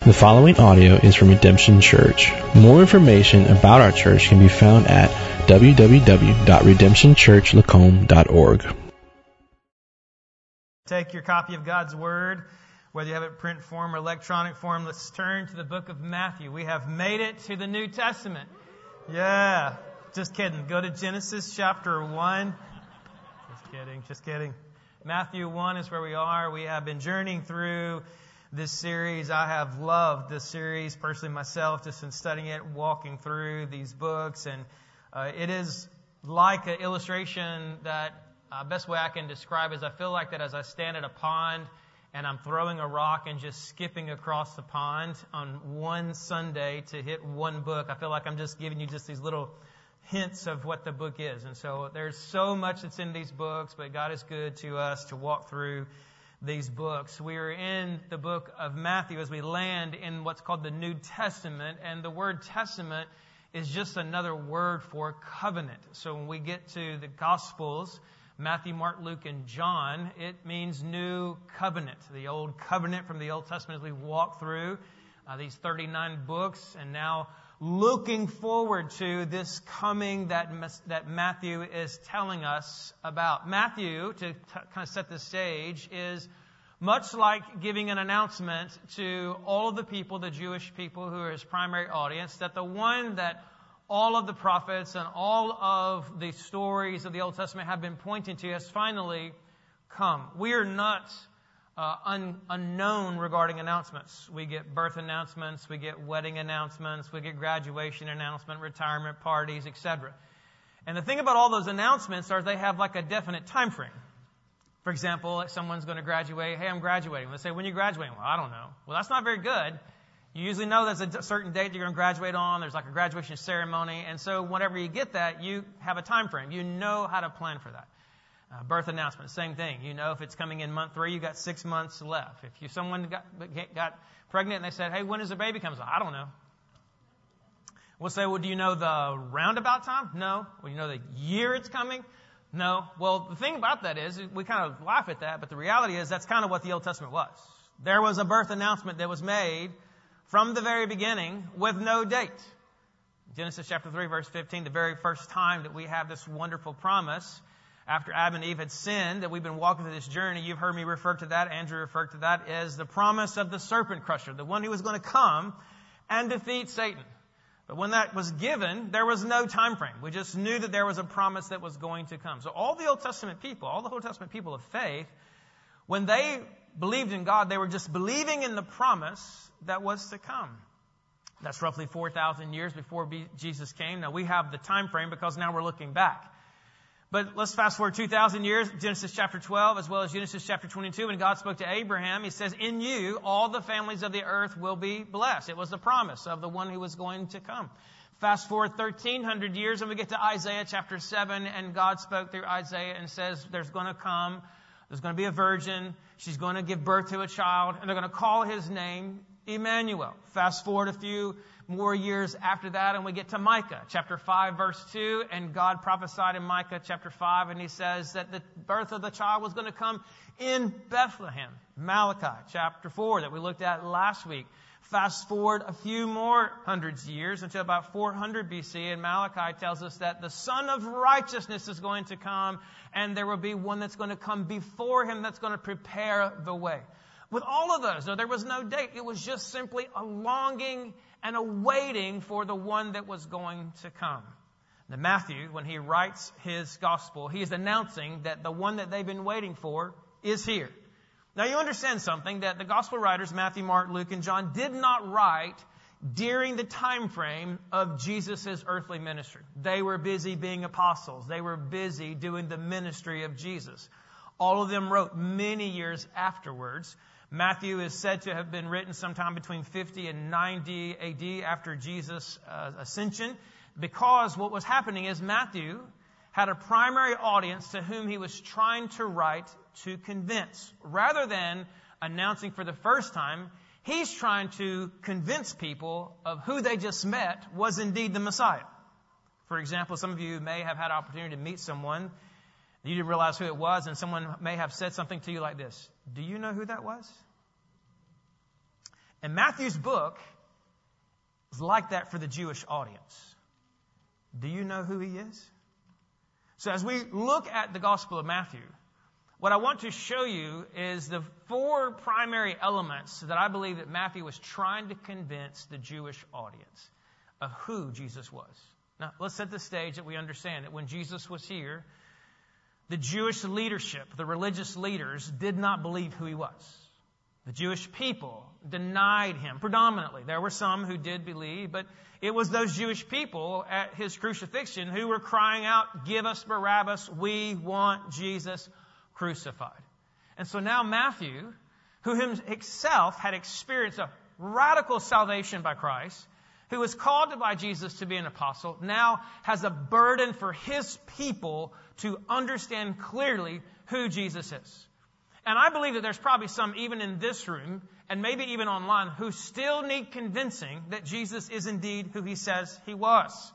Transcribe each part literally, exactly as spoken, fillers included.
The following audio is from Redemption Church. More information about our church can be found at w w w dot redemption church lacombe dot org. Take your copy of God's Word, whether you have it in print form or electronic form. Let's turn to the book of Matthew. We have made it to the New Testament. Yeah, just kidding. Go to Genesis chapter one. Just kidding, just kidding. Matthew one is where we are. We have been journeying through this series. I have loved this series personally myself, just in studying it, walking through these books. And uh, it is like an illustration that uh, best way I can describe is I feel like that as I stand at a pond and I'm throwing a rock and just skipping across the pond on one Sunday to hit one book. I feel like I'm just giving you just these little hints of what the book is. And so there's so much that's in these books, but God is good to us to walk through these books. We are in the book of Matthew as we land in what's called the New Testament, and the word testament is just another word for covenant. So when we get to the Gospels, Matthew, Mark, Luke, and John, it means new covenant. The old covenant from the Old Testament as we walk through uh, these thirty-nine books, and now looking forward to this coming that that Matthew is telling us about. Matthew, to t- kind of set the stage, is much like giving an announcement to all of the people, the Jewish people who are his primary audience, that the one that all of the prophets and all of the stories of the Old Testament have been pointing to has finally come. We are not Uh, un, unknown regarding announcements. We get birth announcements, we get wedding announcements, we get graduation announcement, retirement parties, et cetera. And the thing about all those announcements are they have like a definite time frame. For example, if someone's going to graduate, hey, I'm graduating. They say, when are you graduating? Well, I don't know. Well, that's not very good. You usually know there's a certain date you're going to graduate on. There's like a graduation ceremony. And so whenever you get that, you have a time frame. You know how to plan for that. Uh, birth announcement, same thing. You know if it's coming in month three, you got six months left. If you someone got got pregnant and they said, hey, when does the baby come? I don't know. We'll say, well, do you know the roundabout time? No. Well, you know the year it's coming? No. Well, the thing about that is, we kind of laugh at that, but the reality is that's kind of what the Old Testament was. There was a birth announcement that was made from the very beginning with no date. Genesis chapter three, verse fifteen, the very first time that we have this wonderful promise after Adam and Eve had sinned, that we've been walking through this journey. You've heard me refer to that, Andrew referred to that, as the promise of the serpent crusher, the one who was going to come and defeat Satan. But when that was given, there was no time frame. We just knew that there was a promise that was going to come. So all the Old Testament people, all the Old Testament people of faith, when they believed in God, they were just believing in the promise that was to come. That's roughly four thousand years before Jesus came. Now we have the time frame because now we're looking back. But let's fast forward two thousand years, Genesis chapter twelve, as well as Genesis chapter twenty-two. When God spoke to Abraham, he says, in you, all the families of the earth will be blessed. It was the promise of the one who was going to come. Fast forward thirteen hundred years, and we get to Isaiah chapter seven, and God spoke through Isaiah and says, there's going to come, there's going to be a virgin, she's going to give birth to a child, and they're going to call his name Emmanuel. Fast forward a few more years after that, and we get to Micah chapter five, verse two, and God prophesied in Micah chapter five, and he says that the birth of the child was going to come in Bethlehem. Malachi chapter four that we looked at last week. Fast forward a few more hundreds of years until about four hundred B C, and Malachi tells us that the Son of Righteousness is going to come, and there will be one that's going to come before him that's going to prepare the way. With all of those, though, there was no date. It was just simply a longing and a waiting for the one that was going to come. Now, Matthew, when he writes his gospel, he is announcing that the one that they've been waiting for is here. Now, you understand something, that the gospel writers, Matthew, Mark, Luke, and John, did not write during the time frame of Jesus' earthly ministry. They were busy being apostles. They were busy doing the ministry of Jesus. All of them wrote many years afterwards. Matthew is said to have been written sometime between fifty and ninety A D after Jesus' uh, ascension, because what was happening is Matthew had a primary audience to whom he was trying to write to convince. Rather than announcing for the first time, he's trying to convince people of who they just met was indeed the Messiah. For example, some of you may have had an opportunity to meet someone. You didn't realize who it was, and someone may have said something to you like this. Do you know who that was? And Matthew's book is like that for the Jewish audience. Do you know who he is? So as we look at the Gospel of Matthew, what I want to show you is the four primary elements that I believe that Matthew was trying to convince the Jewish audience of who Jesus was. Now, let's set the stage that we understand that when Jesus was here, the Jewish leadership, the religious leaders, did not believe who he was. The Jewish people denied him predominantly. There were some who did believe, but it was those Jewish people at his crucifixion who were crying out, "Give us Barabbas, we want Jesus crucified." And so now Matthew, who himself had experienced a radical salvation by Christ, who was called by Jesus to be an apostle, now has a burden for his people to understand clearly who Jesus is. And I believe that there's probably some even in this room, and maybe even online, who still need convincing that Jesus is indeed who he says he was.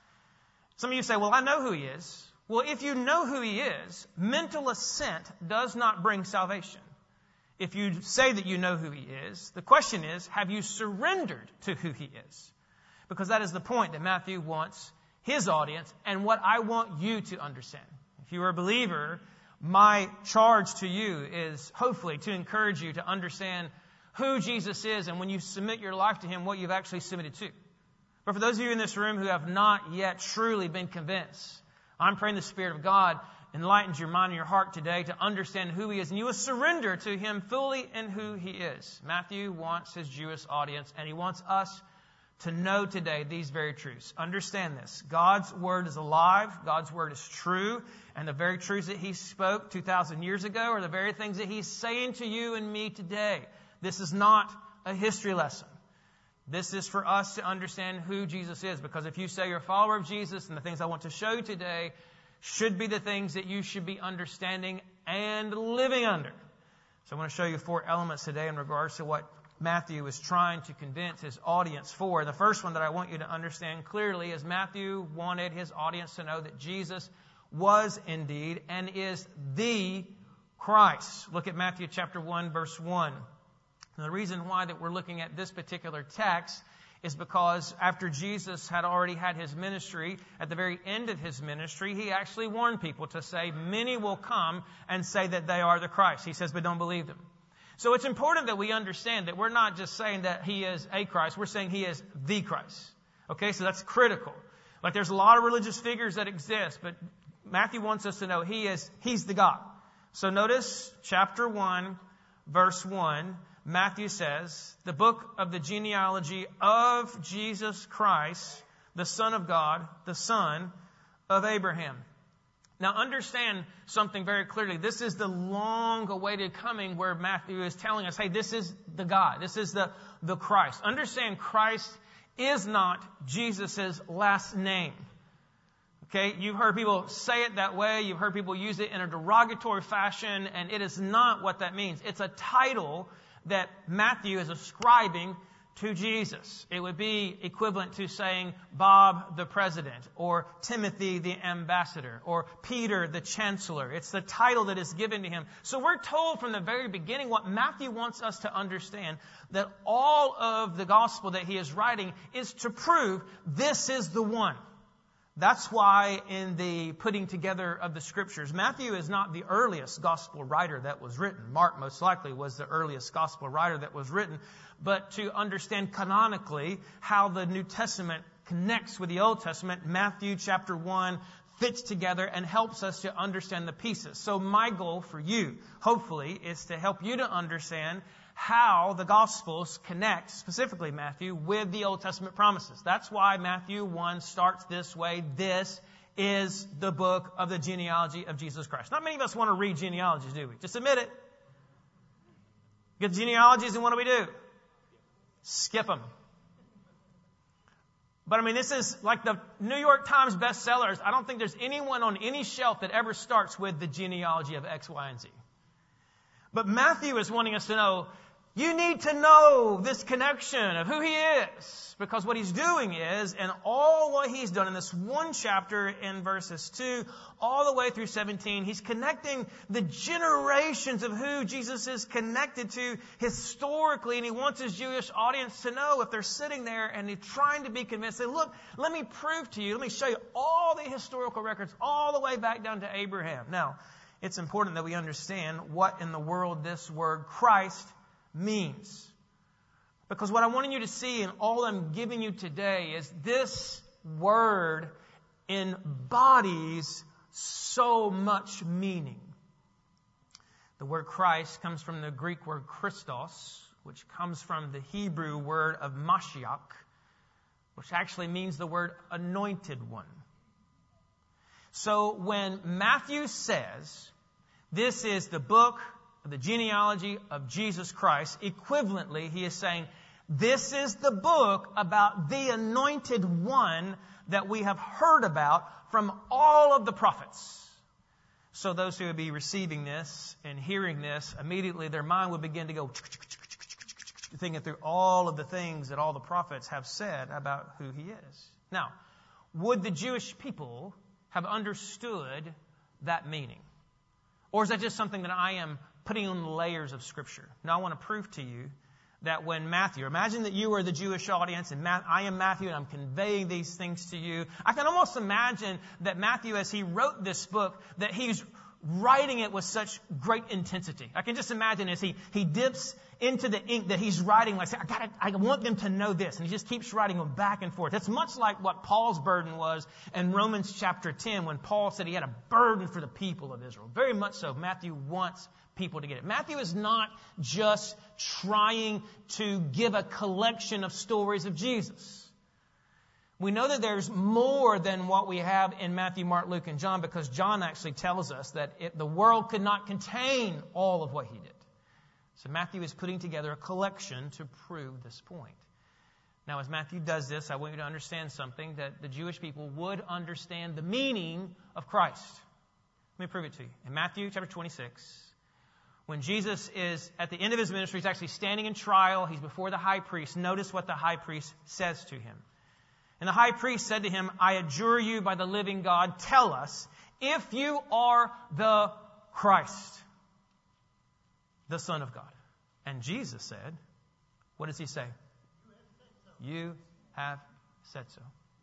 Some of you say, "Well, I know who he is." Well, if you know who he is, mental assent does not bring salvation. If you say that you know who he is, the question is, have you surrendered to who he is? Because that is the point that Matthew wants his audience and what I want you to understand. If you are a believer, my charge to you is hopefully to encourage you to understand who Jesus is and when you submit your life to him, what you've actually submitted to. But for those of you in this room who have not yet truly been convinced, I'm praying the Spirit of God enlightens your mind and your heart today to understand who he is, and you will surrender to him fully in who he is. Matthew wants his Jewish audience, and he wants us to know today these very truths. Understand this. God's word is alive. God's word is true. And the very truths that he spoke two thousand years ago are the very things that he's saying to you and me today. This is not a history lesson. This is for us to understand who Jesus is. Because if you say you're a follower of Jesus, and the things I want to show you today should be the things that you should be understanding and living under. So I want to show you four elements today in regards to what Matthew is trying to convince his audience for. The first one that I want you to understand clearly is Matthew wanted his audience to know that Jesus was indeed and is the Christ. Look at Matthew chapter one, verse one. And the reason why that we're looking at this particular text is because after Jesus had already had his ministry, at the very end of his ministry, he actually warned people to say, "Many will come and say that they are the Christ." He says, "But don't believe them." So it's important that we understand that we're not just saying that he is a Christ, we're saying he is the Christ. Okay, so that's critical. Like there's a lot of religious figures that exist, but Matthew wants us to know he is, he's the God. So notice chapter one, verse one, Matthew says, "The book of the genealogy of Jesus Christ, the Son of God, the son of Abraham." Now understand something very clearly. This is the long-awaited coming where Matthew is telling us, hey, this is the God. This is the, the Christ. Understand, Christ is not Jesus' last name. Okay, you've heard people say it that way. You've heard people use it in a derogatory fashion, and it is not what that means. It's a title that Matthew is ascribing to Jesus. It would be equivalent to saying Bob the President, or Timothy the Ambassador, or Peter the Chancellor. It's the title that is given to him. So we're told from the very beginning what Matthew wants us to understand, that all of the gospel that he is writing is to prove this is the one. That's why in the putting together of the scriptures, Matthew is not the earliest gospel writer that was written. Mark most likely was the earliest gospel writer that was written. But to understand canonically how the New Testament connects with the Old Testament, Matthew chapter one fits together and helps us to understand the pieces. So my goal for you, hopefully, is to help you to understand how the Gospels connect, specifically Matthew, with the Old Testament promises. That's why Matthew one starts this way. This is the book of the genealogy of Jesus Christ. Not many of us want to read genealogies, do we? Just admit it. Get genealogies, and what do we do? Skip them. But I mean, this is like the New York Times bestsellers. I don't think there's anyone on any shelf that ever starts with the genealogy of X, Y, and Z. But Matthew is wanting us to know You need to know this connection of who He is, because what He's doing is, and all what He's done in this one chapter in verses two all the way through seventeen, He's connecting the generations of who Jesus is connected to historically, and He wants His Jewish audience to know, if they're sitting there and they're trying to be convinced, say, look, let me prove to you, let me show you all the historical records all the way back down to Abraham. Now, it's important that we understand what in the world this word Christ means. Because what I wanted you to see, and all I'm giving you today, is this word embodies so much meaning. The word Christ comes from the Greek word Christos, which comes from the Hebrew word of Mashiach, which actually means the word anointed one. So when Matthew says, this is the book the genealogy of Jesus Christ, equivalently, he is saying, this is the book about the anointed one that we have heard about from all of the prophets. So those who would be receiving this and hearing this, immediately their mind would begin to go thinking through all of the things that all the prophets have said about who He is. Now, would the Jewish people have understood that meaning? Or is that just something that I am putting on layers of Scripture? Now, I want to prove to you that when Matthew, imagine that you are the Jewish audience, and Matt, I am Matthew, and I'm conveying these things to you. I can almost imagine that Matthew, as he wrote this book, that he's writing it with such great intensity. I can just imagine as he, he dips into the ink that he's writing, like, I got I want them to know this. And he just keeps writing them back and forth. It's much like what Paul's burden was in Romans chapter ten, when Paul said he had a burden for the people of Israel. Very much so. Matthew wants people to get it. Matthew is not just trying to give a collection of stories of Jesus. We know that there's more than what we have in Matthew, Mark, Luke, and John, because John actually tells us that it, the world could not contain all of what he did. So Matthew is putting together a collection to prove this point. Now, as Matthew does this, I want you to understand something, that the Jewish people would understand the meaning of Christ. Let me prove it to you. In Matthew chapter twenty-six, when Jesus is at the end of His ministry, He's actually standing in trial. He's before the high priest. Notice what the high priest says to Him. And the high priest said to Him, I adjure you by the living God, tell us if you are the Christ, the Son of God. And Jesus said, what does He say? You have said so.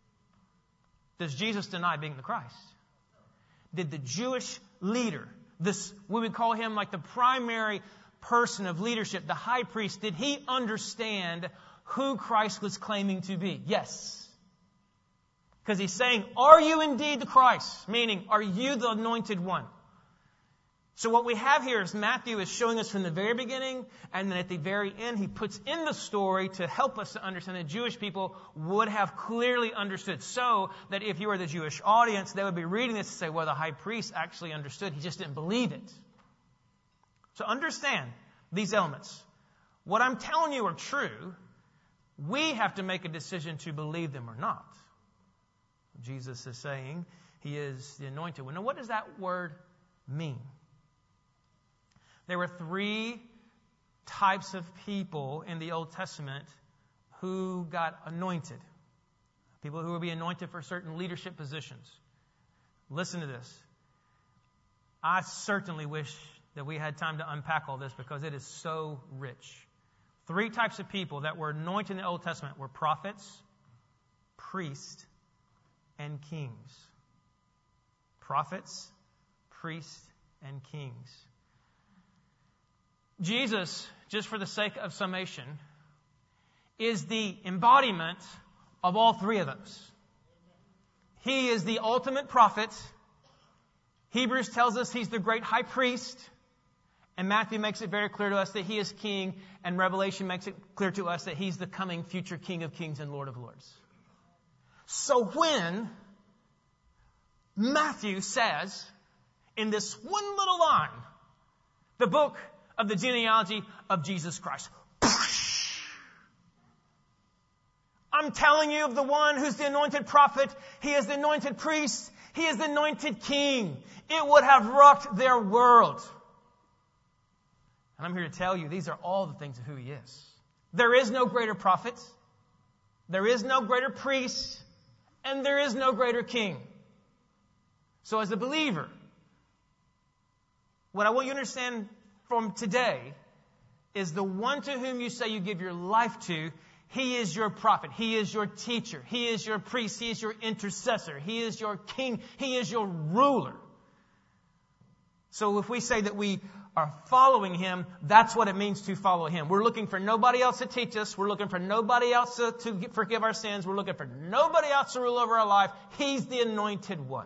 Does Jesus deny being the Christ? Did the Jewish leader, this, we would call him like the primary person of leadership, the high priest, did he understand who Christ was claiming to be? Yes. Because he's saying, are you indeed the Christ? Meaning, are you the anointed one? So what we have here is Matthew is showing us from the very beginning, and then at the very end, he puts in the story to help us to understand that Jewish people would have clearly understood. So that if you were the Jewish audience, they would be reading this and say, well, the high priest actually understood. He just didn't believe it. So understand these elements. What I'm telling you are true. We have to make a decision to believe them or not. Jesus is saying He is the anointed one. Now, what does that word mean? There were three types of people in the Old Testament who got anointed. People who would be anointed for certain leadership positions. Listen to this. I certainly wish that we had time to unpack all this, because it is so rich. Three types of people that were anointed in the Old Testament were prophets, priests, and kings. Prophets, priests, and kings. Jesus, just for the sake of summation, is the embodiment of all three of those. He is the ultimate prophet. Hebrews tells us He's the great high priest. And Matthew makes it very clear to us that He is king. And Revelation makes it clear to us that He's the coming future King of kings and Lord of lords. So when Matthew says, in this one little line, the book of the genealogy of Jesus Christ, I'm telling you of the one who's the anointed prophet. He is the anointed priest. He is the anointed king. It would have rocked their world. And I'm here to tell you, these are all the things of who he is. There is no greater prophet. There is no greater priest. And there is no greater king. So as a believer, what I want you to understand from today is the one to whom you say you give your life to, he is your prophet. He is your teacher. He is your priest. He is your intercessor. He is your king. He is your ruler. So if we say that we are following him, that's what it means to follow him. We're looking for nobody else to teach us. We're looking for nobody else to, to forgive our sins. We're looking for nobody else to rule over our life. He's the anointed one.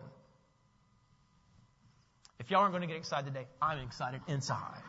If y'all aren't going to get excited today, I'm excited inside.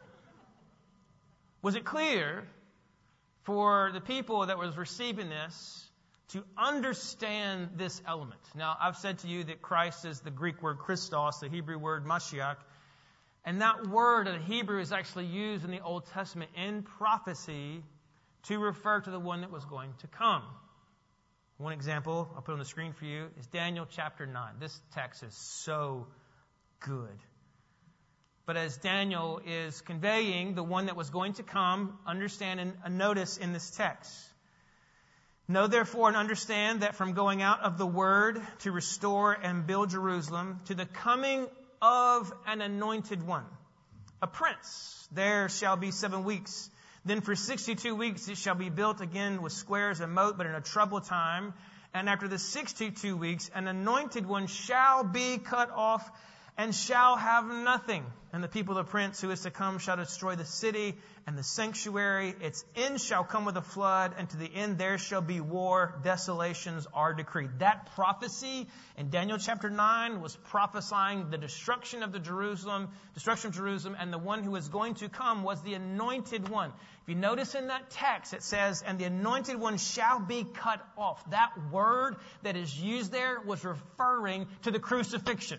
Was it clear for the people that was receiving this to understand this element? Now, I've said to you that Christ is the Greek word Christos, the Hebrew word Mashiach. And that word in Hebrew is actually used in the Old Testament in prophecy to refer to the one that was going to come. One example I'll put on the screen for you is Daniel chapter nine. This text is so good. But as Daniel is conveying the one that was going to come, understand and notice in this text. Know therefore and understand that from going out of the word to restore and build Jerusalem to the coming of an anointed one, a prince, there shall be seven weeks. Then for sixty-two weeks it shall be built again with squares and moat, but in a troubled time. And after the sixty-two weeks, an anointed one shall be cut off and shall have nothing. And the people of the prince who is to come shall destroy the city and the sanctuary. Its end shall come with a flood, and to the end there shall be war. Desolations are decreed. That prophecy in Daniel chapter nine was prophesying the destruction of the Jerusalem, destruction of Jerusalem, and the one who was going to come was the anointed one. If you notice in that text, it says, and the anointed one shall be cut off. That word that is used there was referring to the crucifixion.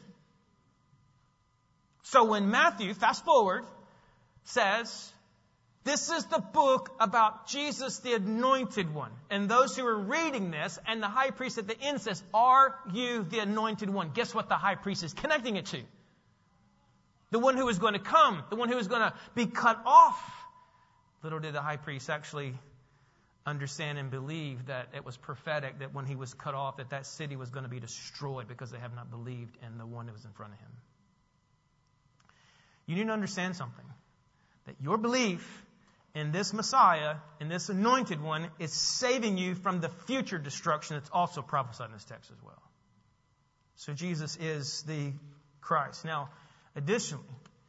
So when Matthew, fast forward, says, this is the book about Jesus, the anointed one. And those who are reading this, and the high priest at the end says, are you the anointed one? Guess what the high priest is connecting it to? The one who is going to come, the one who is going to be cut off. Little did the high priest actually understand and believe that it was prophetic, that when he was cut off, that that city was going to be destroyed because they have not believed in the one that was in front of him. You need to understand something. That your belief in this Messiah, in this anointed one, is saving you from the future destruction that's also prophesied in this text as well. So Jesus is the Christ. Now, additionally,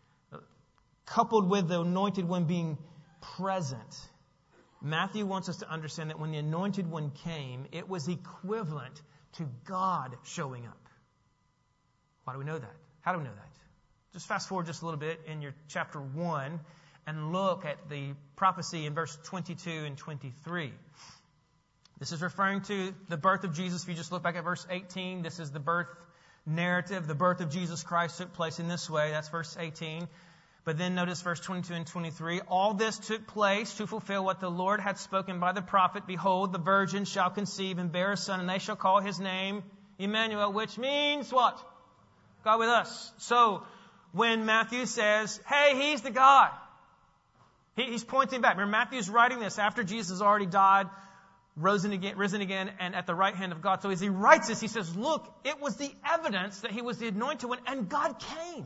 coupled with the anointed one being present, Matthew wants us to understand that when the anointed one came, it was equivalent to God showing up. Why do we know that? How do we know that? Just fast forward just a little bit in your chapter one and look at the prophecy in verse twenty-two and twenty-three. This is referring to the birth of Jesus. If you just look back at verse eighteen, this is the birth narrative. The birth of Jesus Christ took place in this way. That's verse eighteen. But then notice verse twenty-two and twenty-three. All this took place to fulfill what the Lord had spoken by the prophet. Behold, the virgin shall conceive and bear a son, and they shall call his name Emmanuel, which means what? God with us. So, when Matthew says, hey, he's the guy. He, he's pointing back. Remember, Matthew's writing this after Jesus has already died, risen again, risen again, and at the right hand of God. So as he writes this, he says, look, it was the evidence that he was the anointed one, and God came.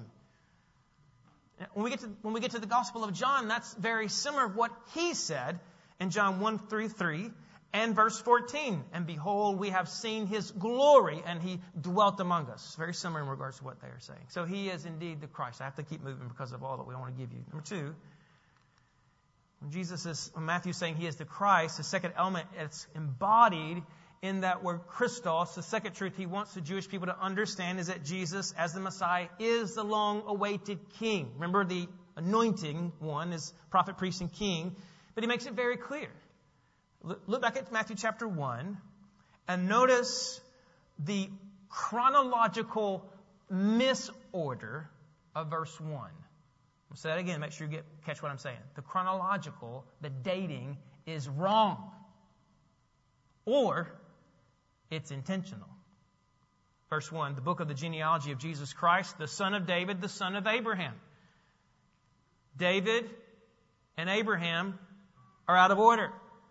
When we get to, when we get to the Gospel of John, that's very similar to what he said in John one through three. And verse fourteen, and behold, we have seen his glory, and he dwelt among us. Very similar in regards to what they are saying. So he is indeed the Christ. I have to keep moving because of all that we want to give you. Number two, when Jesus is, when Matthew is saying he is the Christ, the second element, it's embodied in that word Christos. The second truth he wants the Jewish people to understand is that Jesus, as the Messiah, is the long-awaited King. Remember, the anointing one is prophet, priest, and king, but he makes it very clear. Look back at Matthew chapter one and notice the chronological misorder of verse one. I'll say that again. Make sure you get catch what I'm saying. The chronological, the dating is wrong. Or it's intentional. Verse one, the book of the genealogy of Jesus Christ, the son of David, the son of Abraham. David and Abraham are out of order.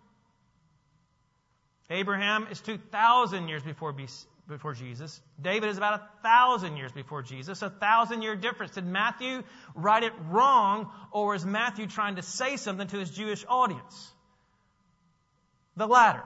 Abraham is two thousand years before before Jesus. David is about a thousand years before Jesus. A thousand year difference. Did Matthew write it wrong, or is Matthew trying to say something to his Jewish audience? The latter.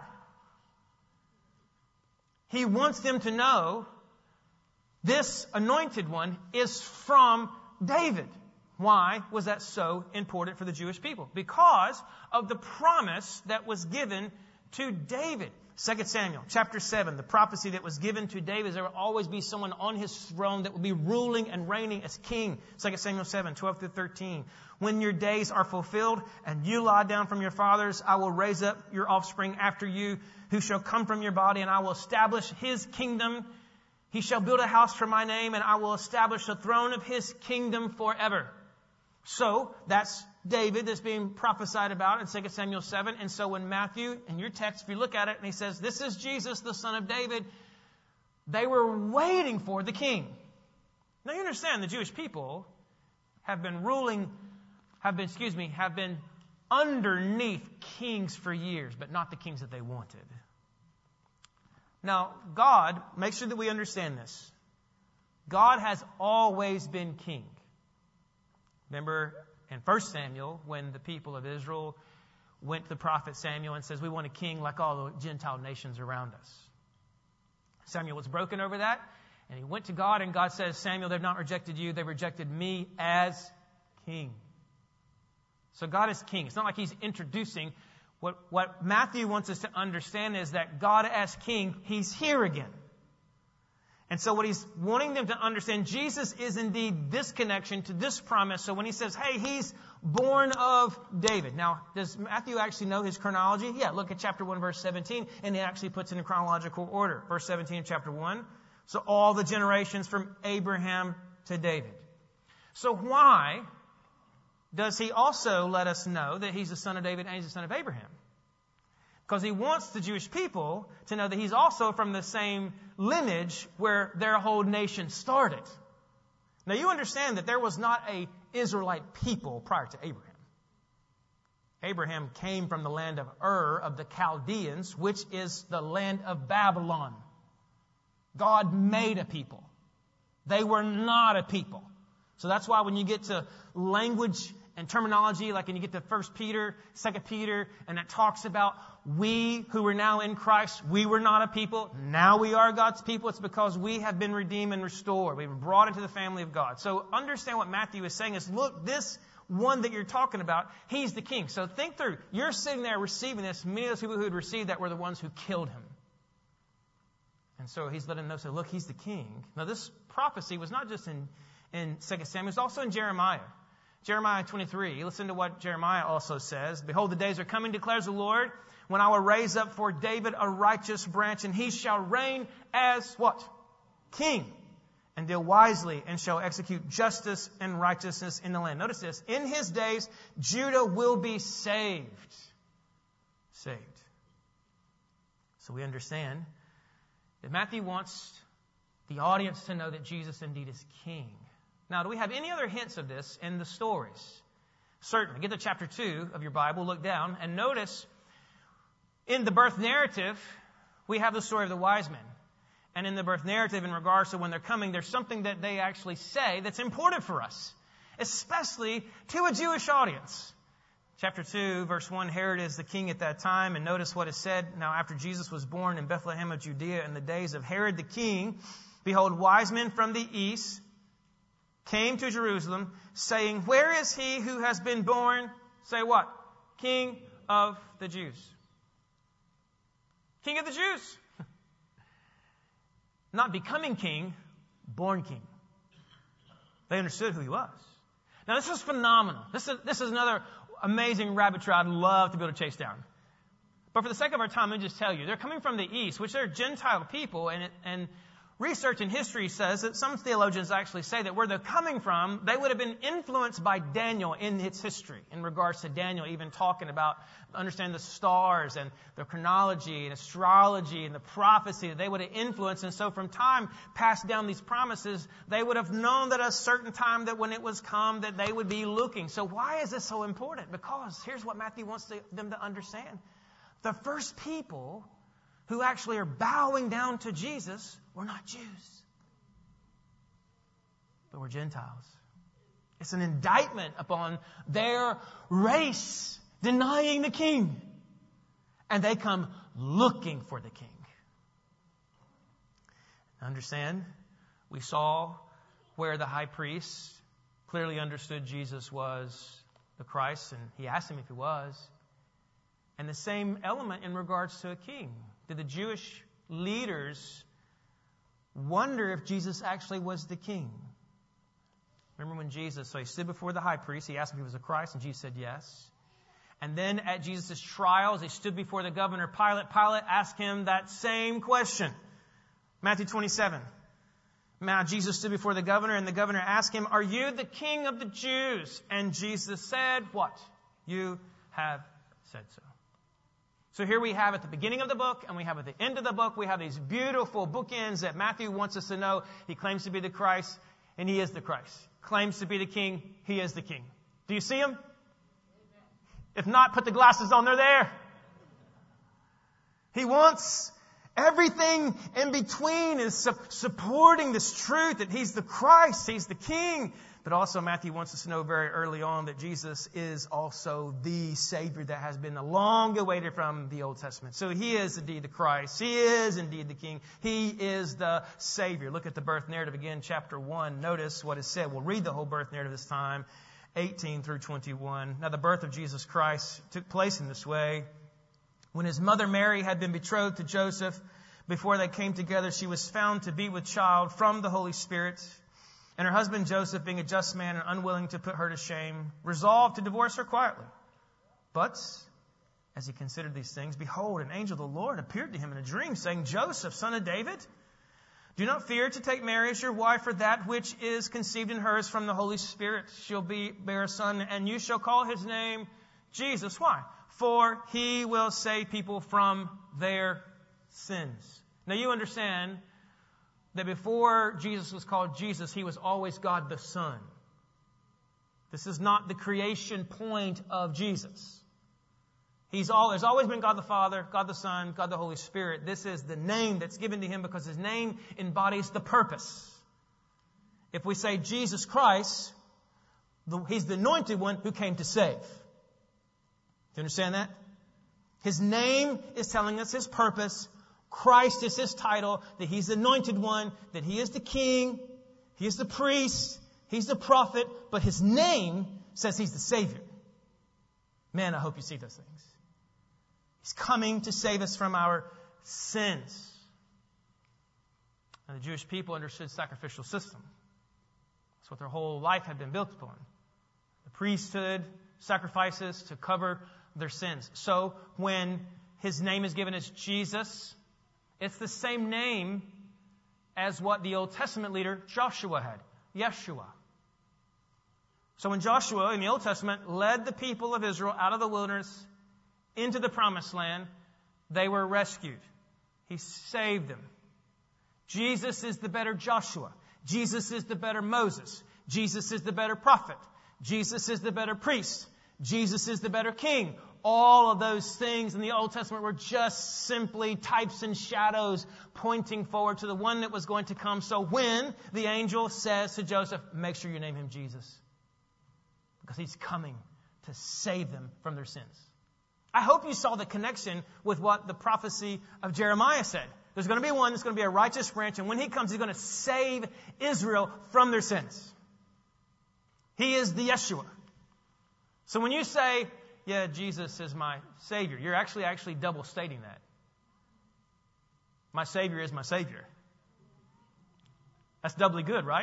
He wants them to know this anointed one is from David. Why was that so important for the Jewish people? Because of the promise that was given to David. Second Samuel chapter seven, the prophecy that was given to David, there will always be someone on his throne that will be ruling and reigning as king. Second Samuel seven, twelve through thirteen. When your days are fulfilled and you lie down from your fathers, I will raise up your offspring after you, who shall come from your body, and I will establish his kingdom. He shall build a house for my name, and I will establish the throne of his kingdom forever. So, that's David that's being prophesied about in Second Samuel seven. And so when Matthew, in your text, if you look at it, and he says, this is Jesus, the son of David, they were waiting for the king. Now you understand the Jewish people have been ruling, have been, excuse me, have been underneath kings for years, but not the kings that they wanted. Now, God, make sure that we understand this. God has always been king. Remember in First Samuel, when the people of Israel went to the prophet Samuel and says, we want a king like all the Gentile nations around us. Samuel was broken over that, and he went to God, and God says, Samuel, they've not rejected you, they've rejected me as king. So God is king. It's not like he's introducing. What, what Matthew wants us to understand is that God as king, he's here again. And so what he's wanting them to understand, Jesus is indeed this connection to this promise. So when he says, hey, he's born of David. Now, does Matthew actually know his chronology? Yeah, look at chapter one, verse seventeen, and he actually puts it in chronological order. Verse seventeen of chapter one. So all the generations from Abraham to David. So why does he also let us know that he's the son of David and he's the son of Abraham? Because he wants the Jewish people to know that he's also from the same lineage where their whole nation started. Now you understand that there was not a Israelite people prior to Abraham. Abraham came from the land of Ur of the Chaldeans, which is the land of Babylon. God made a people. They were not a people. So that's why when you get to language and terminology, like when you get to First Peter, Second Peter, and it talks about we who are now in Christ, we were not a people, now we are God's people. It's because we have been redeemed and restored. We've been brought into the family of God. So understand what Matthew is saying is, look, this one that you're talking about, he's the king. So think through. You're sitting there receiving this. Many of those people who had received that were the ones who killed him. And so he's letting them know, so look, he's the king. Now this prophecy was not just in, in Second Samuel, it was also in Jeremiah. Jeremiah twenty-three, listen to what Jeremiah also says. Behold, the days are coming, declares the Lord, when I will raise up for David a righteous branch, and he shall reign as what? King, and deal wisely, and shall execute justice and righteousness in the land. Notice this. In his days, Judah will be saved. Saved. So we understand that Matthew wants the audience to know that Jesus indeed is king. Now, do we have any other hints of this in the stories? Certainly. Get to chapter two of your Bible, look down, and notice in the birth narrative, we have the story of the wise men. And in the birth narrative, in regards to when they're coming, there's something that they actually say that's important for us, especially to a Jewish audience. Chapter two, verse one, Herod is the king at that time, and notice what is said. Now, after Jesus was born in Bethlehem of Judea in the days of Herod the king, behold, wise men from the east came to Jerusalem, saying, where is he who has been born? Say what? King of the Jews. King of the Jews. Not becoming king, born king. They understood who he was. Now this is phenomenal. This is, this is another amazing rabbit trail I'd love to be able to chase down. But for the sake of our time, let me just tell you, they're coming from the east, which are Gentile people, and, it, and research in history says that some theologians actually say that where they're coming from, they would have been influenced by Daniel in its history, in regards to Daniel even talking about understanding the stars and the chronology and astrology and the prophecy that they would have influenced. And so from time passed down these promises, they would have known that a certain time that when it was come that they would be looking. So why is this so important? Because here's what Matthew wants to, them to understand. The first people who actually are bowing down to Jesus were not Jews, but were Gentiles. It's an indictment upon their race denying the king. And they come looking for the king. Understand, we saw where the high priest clearly understood Jesus was the Christ, and he asked him if he was. And the same element in regards to a king. Did the Jewish leaders wonder if Jesus actually was the king? Remember when Jesus, so he stood before the high priest, he asked him if he was the Christ, and Jesus said yes. And then at Jesus' trials, he stood before the governor Pilate. Pilate asked him that same question. Matthew twenty-seven. Now Jesus stood before the governor, and the governor asked him, "Are you the king of the Jews?" And Jesus said, what? You have said so. So here we have at the beginning of the book and we have at the end of the book, we have these beautiful bookends that Matthew wants us to know. He claims to be the Christ, and he is the Christ. Claims to be the king, he is the king. Do you see him? If not, put the glasses on, they're there. He wants everything in between is su- supporting this truth that he's the Christ, he's the king. But also Matthew wants us to know very early on that Jesus is also the Savior that has been long awaited from the Old Testament. So he is indeed the Christ. He is indeed the King. He is the Savior. Look at the birth narrative again, chapter one. Notice what is said. We'll read the whole birth narrative this time, eighteen through twenty-one. Now the birth of Jesus Christ took place in this way. When his mother Mary had been betrothed to Joseph, before they came together, she was found to be with child from the Holy Spirit. And her husband Joseph, being a just man and unwilling to put her to shame, resolved to divorce her quietly. But as he considered these things, behold, an angel of the Lord appeared to him in a dream, saying, "Joseph, son of David, do not fear to take Mary as your wife, for that which is conceived in her is from the Holy Spirit. She'll be bear a son, and you shall call his name Jesus." Why? For he will save people from their sins. Now you understand that before Jesus was called Jesus, he was always God the Son. This is not the creation point of Jesus. He's all, there's always been God the Father, God the Son, God the Holy Spirit. This is the name that's given to him because his name embodies the purpose. If we say Jesus Christ, the, he's the anointed one who came to save. Do you understand that? His name is telling us his purpose. Christ is his title, that he's the anointed one, that he is the king, he is the priest, he's the prophet, but his name says he's the Savior. Man, I hope you see those things. He's coming to save us from our sins. And the Jewish people understood sacrificial system. That's what their whole life had been built upon. The priesthood, sacrifices to cover their sins. So when his name is given as Jesus, it's the same name as what the Old Testament leader Joshua had, Yeshua. So when Joshua in the Old Testament led the people of Israel out of the wilderness into the promised land, they were rescued. He saved them. Jesus is the better Joshua. Jesus is the better Moses. Jesus is the better prophet. Jesus is the better priest. Jesus is the better king. All of those things in the Old Testament were just simply types and shadows pointing forward to the one that was going to come. So when the angel says to Joseph, make sure you name him Jesus, because he's coming to save them from their sins. I hope you saw the connection with what the prophecy of Jeremiah said. There's going to be one that's going to be a righteous branch, and when he comes, he's going to save Israel from their sins. He is the Yeshua. So when you say, yeah, Jesus is my Savior, you're actually actually double stating that. My Savior is my Savior. That's doubly good, right?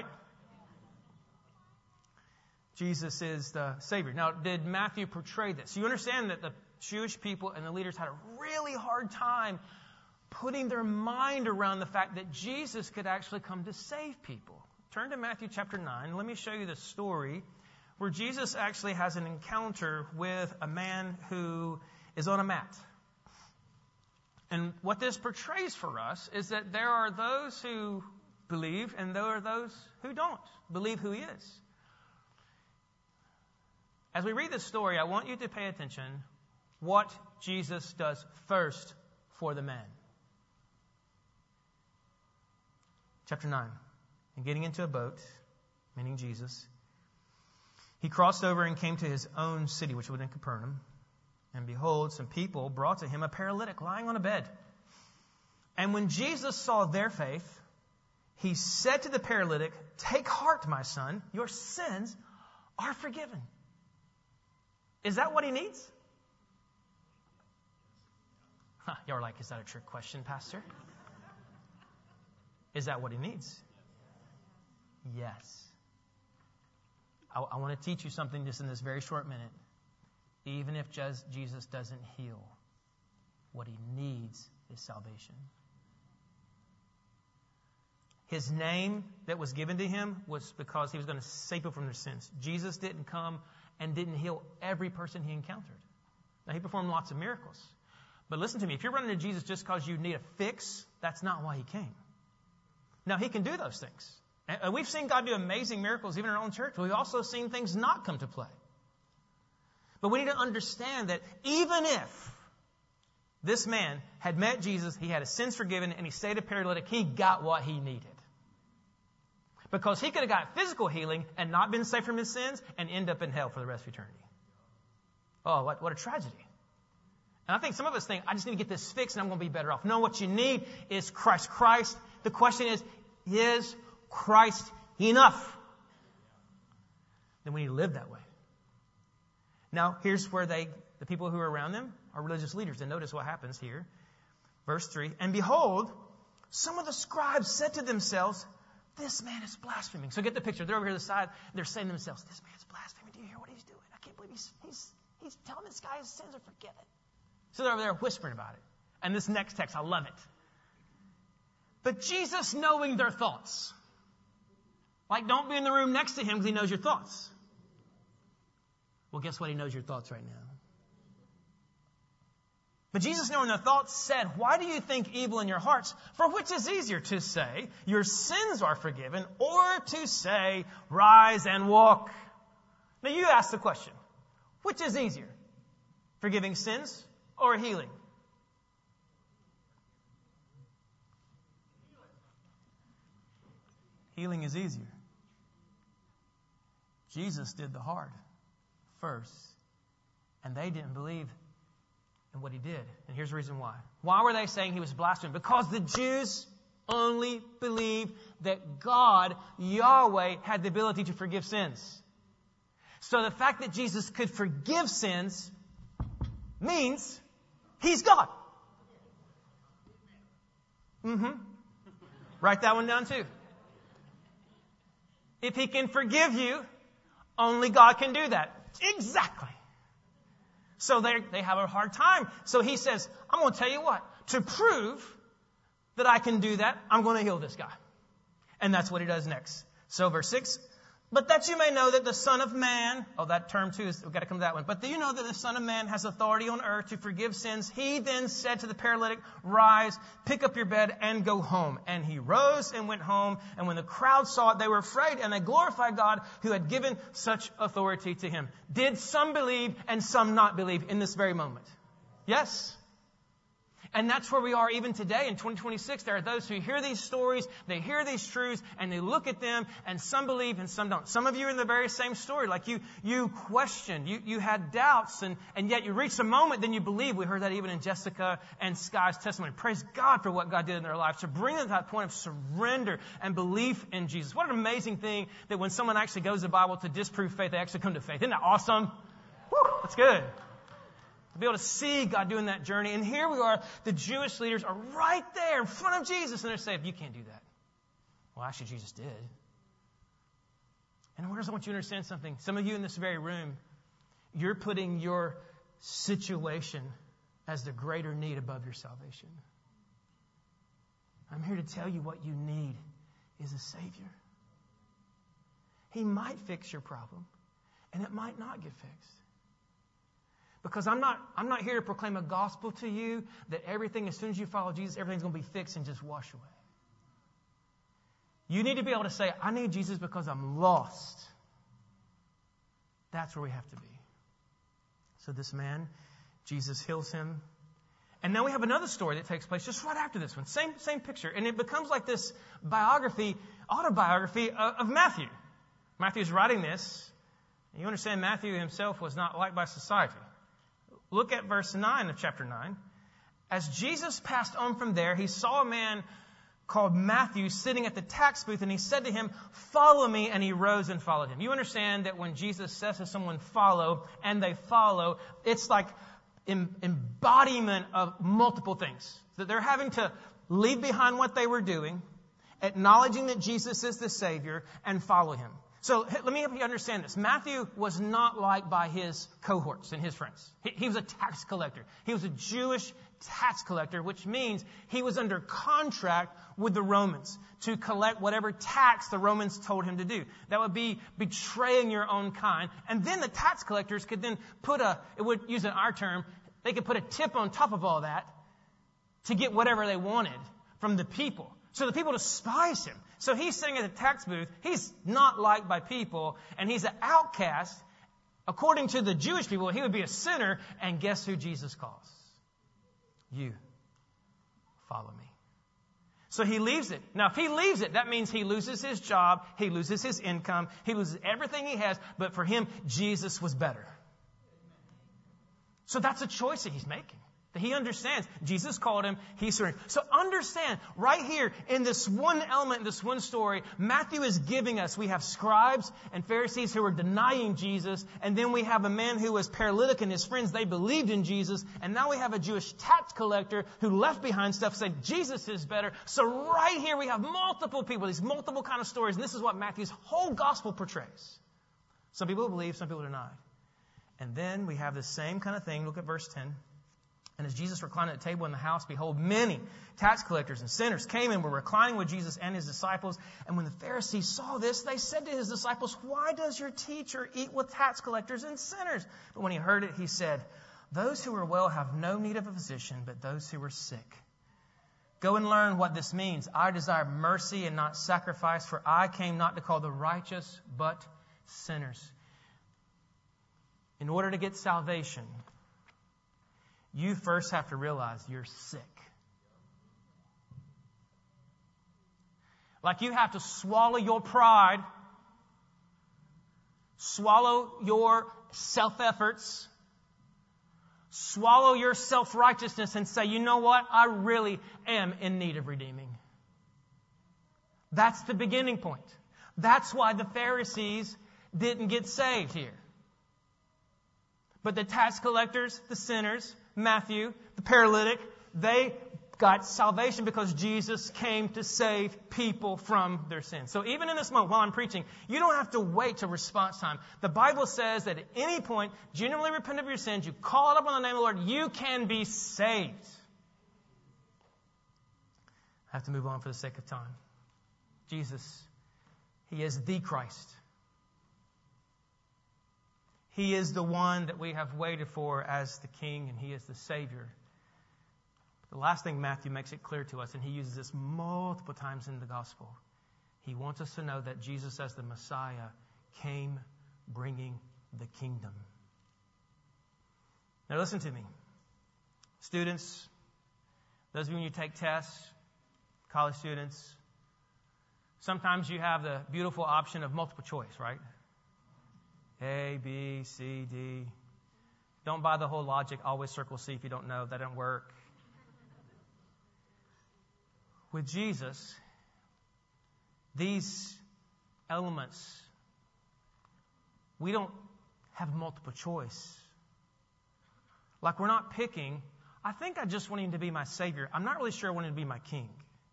Jesus is the Savior. Now, did Matthew portray this? You understand that the Jewish people and the leaders had a really hard time putting their mind around the fact that Jesus could actually come to save people. Turn to Matthew chapter nine. Let me show you the story where Jesus actually has an encounter with a man who is on a mat. And what this portrays for us is that there are those who believe and there are those who don't believe who he is. As we read this story, I want you to pay attention what Jesus does first for the man. Chapter nine. And getting into a boat, meaning Jesus, he crossed over and came to his own city, which was in Capernaum. And behold, some people brought to him a paralytic lying on a bed. And when Jesus saw their faith, he said to the paralytic, "Take heart, my son, your sins are forgiven." Is that what he needs? Huh, y'all are like, is that a trick question, Pastor? Is that what he needs? Yes. I, I want to teach you something just in this very short minute. Even if just Jesus doesn't heal, what he needs is salvation. His name that was given to him was because he was going to save people from their sins. Jesus didn't come and didn't heal every person he encountered. Now, he performed lots of miracles. But listen to me, if you're running to Jesus just because you need a fix, that's not why he came. Now, he can do those things. And we've seen God do amazing miracles even in our own church. We've also seen things not come to play. But we need to understand that even if this man had met Jesus, he had his sins forgiven, and he stayed a paralytic, he got what he needed. Because he could have got physical healing and not been saved from his sins and end up in hell for the rest of eternity. Oh, what, what a tragedy. And I think some of us think, I just need to get this fixed and I'm going to be better off. No, what you need is Christ. Christ. The question is, is Christ enough? Then we need to live that way. Now, here's where they, the people who are around them are religious leaders. And notice what happens here. Verse three. And behold, some of the scribes said to themselves, "This man is blaspheming." So get the picture. They're over here to the side. They're saying to themselves, "This man's blaspheming. Do you hear what he's doing? I can't believe he's, he's, he's telling this guy his sins are forgiven." So they're over there whispering about it. And this next text, I love it. But Jesus, knowing their thoughts. Like, don't be in the room next to him because he knows your thoughts. Well, guess what? He knows your thoughts right now. But Jesus, knowing their thoughts, said, "Why do you think evil in your hearts? For which is easier, to say, your sins are forgiven, or to say, rise and walk?" Now you ask the question, which is easier? Forgiving sins or healing? Healing is easier. Jesus did the hard first, and they didn't believe in what he did. And here's the reason why. Why were they saying he was blaspheming? Because the Jews only believed that God, Yahweh, had the ability to forgive sins. So the fact that Jesus could forgive sins means he's God. Mm-hmm. Write that one down too. If he can forgive you, only God can do that. Exactly. So they they have a hard time. So he says, I'm going to tell you what. To prove that I can do that, I'm going to heal this guy. And that's what he does next. So verse six. But that you may know that the Son of Man, oh, that term too, is, we've got to come to that one. But do you know that the Son of Man has authority on earth to forgive sins? He then said to the paralytic, "Rise, pick up your bed, and go home." And he rose and went home. And when the crowd saw it, they were afraid, and they glorified God who had given such authority to him. Did some believe and some not believe in this very moment? Yes. And that's where we are even today in twenty twenty-six. There are those who hear these stories, they hear these truths, and they look at them, and some believe and some don't. Some of you are in the very same story. Like you, you questioned, you, you had doubts, and, and yet you reached a moment, then you believe. We heard that even in Jessica and Sky's testimony. Praise God for what God did in their lives to bring them to that point of surrender and belief in Jesus. What an amazing thing that when someone actually goes to the Bible to disprove faith, they actually come to faith. Isn't that awesome? Woo, that's good. To be able to see God doing that journey. And here we are, the Jewish leaders are right there in front of Jesus, and they're saying, "You can't do that." Well, actually, Jesus did. And I wonder, I want you to understand something. Some of you in this very room, you're putting your situation as the greater need above your salvation. I'm here to tell you what you need is a Savior. He might fix your problem, and it might not get fixed. Because I'm not, I'm not here to proclaim a gospel to you that everything, as soon as you follow Jesus, everything's going to be fixed and just wash away. You need to be able to say, I need Jesus because I'm lost. That's where we have to be. So this man, Jesus heals him. And now we have another story that takes place just right after this one. Same, same picture. And it becomes like this biography, autobiography of, of Matthew. Matthew's writing this. And you understand Matthew himself was not liked by society. Look at verse nine of chapter nine. As Jesus passed on from there, he saw a man called Matthew sitting at the tax booth, and he said to him, follow me, and he rose and followed him. You understand that when Jesus says to someone, follow, and they follow, it's like em- embodiment of multiple things. That they're having to leave behind what they were doing, acknowledging that Jesus is the Savior, and follow him. So let me help you understand this. Matthew was not liked by his cohorts and his friends. He, he was a tax collector. He was a Jewish tax collector, which means he was under contract with the Romans to collect whatever tax the Romans told him to do. That would be betraying your own kind. And then the tax collectors could then put a, it would use in our term, they could put a tip on top of all that to get whatever they wanted from the people. So the people despise him. So he's sitting at the tax booth. He's not liked by people, and he's an outcast. According to the Jewish people, he would be a sinner. And guess who Jesus calls? You. Follow me. So he leaves it. Now, if he leaves it, that means he loses his job, he loses his income, he loses everything he has. But for him, Jesus was better. So that's a choice that he's making. He understands. Jesus called him. He surrendered. So understand, right here in this one element, this one story, Matthew is giving us, we have scribes and Pharisees who are denying Jesus. And then we have a man who was paralytic and his friends, they believed in Jesus. And now we have a Jewish tax collector who left behind stuff, said Jesus is better. So right here we have multiple people, these multiple kind of stories. And this is what Matthew's whole gospel portrays. Some people believe, some people deny. And then we have the same kind of thing. Look at verse ten. And as Jesus reclined at the table in the house, behold, many tax collectors and sinners came and were reclining with Jesus and his disciples. And when the Pharisees saw this, they said to his disciples, why does your teacher eat with tax collectors and sinners? But when he heard it, he said, those who are well have no need of a physician, but those who are sick. Go and learn what this means. I desire mercy and not sacrifice, for I came not to call the righteous, but sinners. In order to get salvation, you first have to realize you're sick. Like you have to swallow your pride, swallow your self-efforts, swallow your self-righteousness and say, you know what? I really am in need of redeeming. That's the beginning point. That's why the Pharisees didn't get saved here. But the tax collectors, the sinners, Matthew, the paralytic, they got salvation because Jesus came to save people from their sins. So even in this moment, while I'm preaching, you don't have to wait till response time. The Bible says that at any point, genuinely repent of your sins, you call it up on the name of the Lord, you can be saved. I have to move on for the sake of time. Jesus, He is the Christ. He is the one that we have waited for as the King, and He is the Savior. The last thing Matthew makes it clear to us, and he uses this multiple times in the Gospel, he wants us to know that Jesus as the Messiah came bringing the kingdom. Now listen to me. Students, those of you when you take tests, college students, sometimes you have the beautiful option of multiple choice, right? A, B, C, D. Don't buy the whole logic. Always circle C if you don't know. That didn't work. With Jesus, these elements, we don't have multiple choice. Like we're not picking, I think I just want Him to be my Savior. I'm not really sure I want Him to be my King.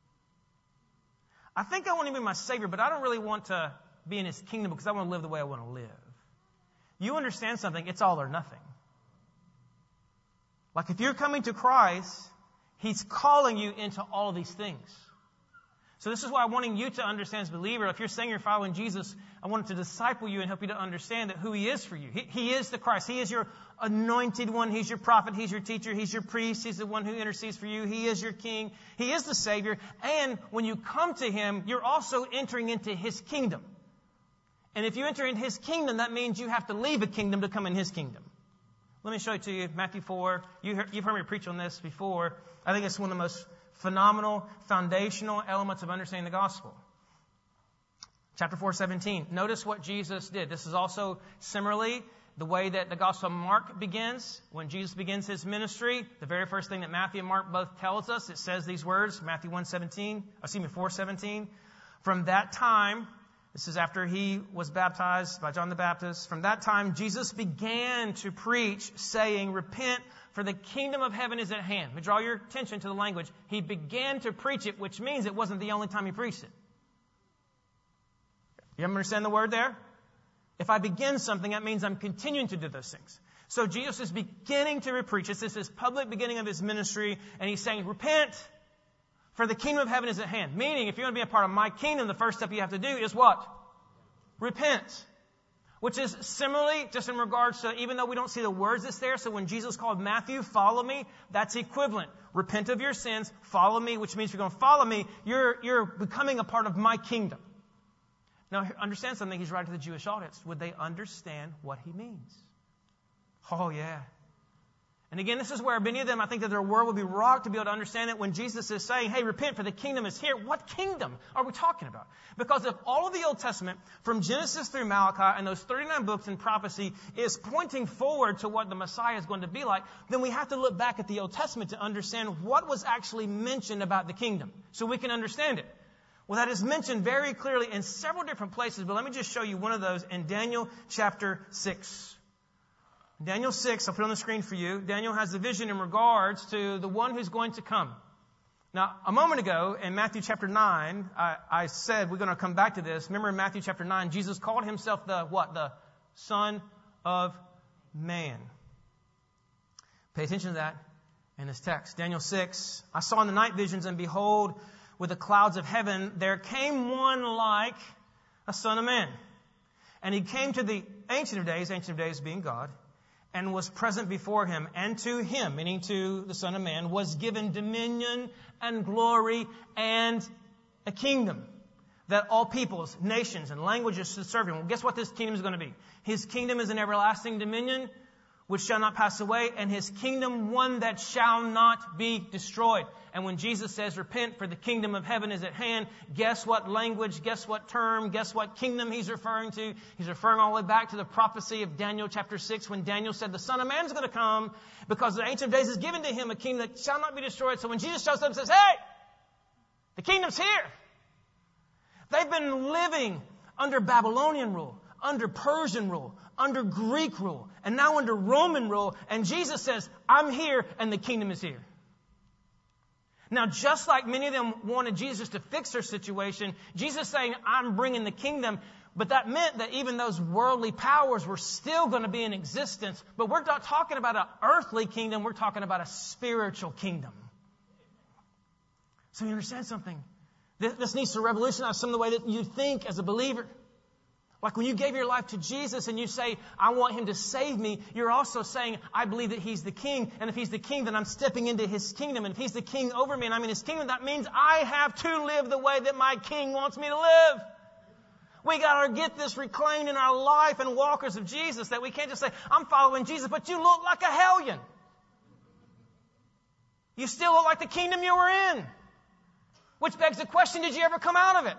I think I want Him to be my Savior, but I don't really want to be in His kingdom because I want to live the way I want to live. You understand something, it's all or nothing. Like if you're coming to Christ, He's calling you into all of these things. So this is why I'm wanting you to understand as a believer. If you're saying you're following Jesus, I want to disciple you and help you to understand that who He is for you. He, he is the Christ. He is your anointed one. He's your prophet. He's your teacher. He's your priest. He's the one who intercedes for you. He is your king. He is the Savior. And when you come to Him, you're also entering into His kingdom. And if you enter in His kingdom, that means you have to leave a kingdom to come in His kingdom. Let me show it to you. Matthew four. You heard, you've heard me preach on this before. I think it's one of the most phenomenal, foundational elements of understanding the gospel. Chapter four, seventeen. Notice what Jesus did. This is also similarly the way that the Gospel of Mark begins. When Jesus begins His ministry, the very first thing that Matthew and Mark both tells us, it says these words, Matthew one seventeen, excuse me, four seventeen. From that time, this is after He was baptized by John the Baptist. From that time, Jesus began to preach, saying, repent, for the kingdom of heaven is at hand. Let me draw your attention to the language. He began to preach it, which means it wasn't the only time He preached it. You understand the word there? If I begin something, that means I'm continuing to do those things. So Jesus is beginning to preach. This is His public beginning of His ministry, and He's saying, repent, for the kingdom of heaven is at hand. Meaning, if you want to be a part of my kingdom, the first step you have to do is what? Repent. Which is similarly, just in regards to, even though we don't see the words that's there, so when Jesus called Matthew, follow me, that's equivalent. Repent of your sins, follow me, which means if you're going to follow me, you're, you're becoming a part of my kingdom. Now, understand something. He's writing to the Jewish audience. Would they understand what He means? Oh, yeah. And again, this is where many of them, I think that their world would be rocked to be able to understand it when Jesus is saying, hey, repent, for the kingdom is here. What kingdom are we talking about? Because if all of the Old Testament, from Genesis through Malachi, and those thirty-nine books in prophecy, is pointing forward to what the Messiah is going to be like, then we have to look back at the Old Testament to understand what was actually mentioned about the kingdom, so we can understand it. Well, that is mentioned very clearly in several different places, but let me just show you one of those in Daniel chapter six. Daniel six, I'll put it on the screen for you. Daniel has the vision in regards to the one who's going to come. Now, a moment ago in Matthew chapter nine, I, I said we're going to come back to this. Remember in Matthew chapter nine, Jesus called Himself the what? The Son of Man. Pay attention to that in this text. Daniel six, I saw in the night visions, and behold, with the clouds of heaven, there came one like a son of man. And He came to the Ancient of Days, Ancient of Days being God, and was present before Him. And to Him, meaning to the Son of Man, was given dominion and glory and a kingdom, that all peoples, nations, and languages should serve Him. Well, guess what this kingdom is going to be? His kingdom is an everlasting dominion which shall not pass away, and His kingdom one that shall not be destroyed. And when Jesus says, repent, for the kingdom of heaven is at hand, guess what language, guess what term, guess what kingdom He's referring to? He's referring all the way back to the prophecy of Daniel chapter six, when Daniel said the Son of Man is going to come, because the Ancient of Days has given to Him a kingdom that shall not be destroyed. So when Jesus shows up and says, hey, the kingdom's here. They've been living under Babylonian rule, under Persian rule, under Greek rule, and now under Roman rule. And Jesus says, I'm here and the kingdom is here. Now, just like many of them wanted Jesus to fix their situation, Jesus saying, I'm bringing the kingdom. But that meant that even those worldly powers were still going to be in existence. But we're not talking about an earthly kingdom. We're talking about a spiritual kingdom. So you understand something? This, this needs to revolutionize some of the way that you think as a believer. Like when you gave your life to Jesus and you say, I want Him to save me, you're also saying, I believe that He's the King. And if He's the King, then I'm stepping into His kingdom. And if He's the King over me and I'm in His kingdom, that means I have to live the way that my King wants me to live. We got to get this reclaimed in our life and walkers of Jesus, that we can't just say, I'm following Jesus, but you look like a hellion. You still look like the kingdom you were in. Which begs the question, did you ever come out of it?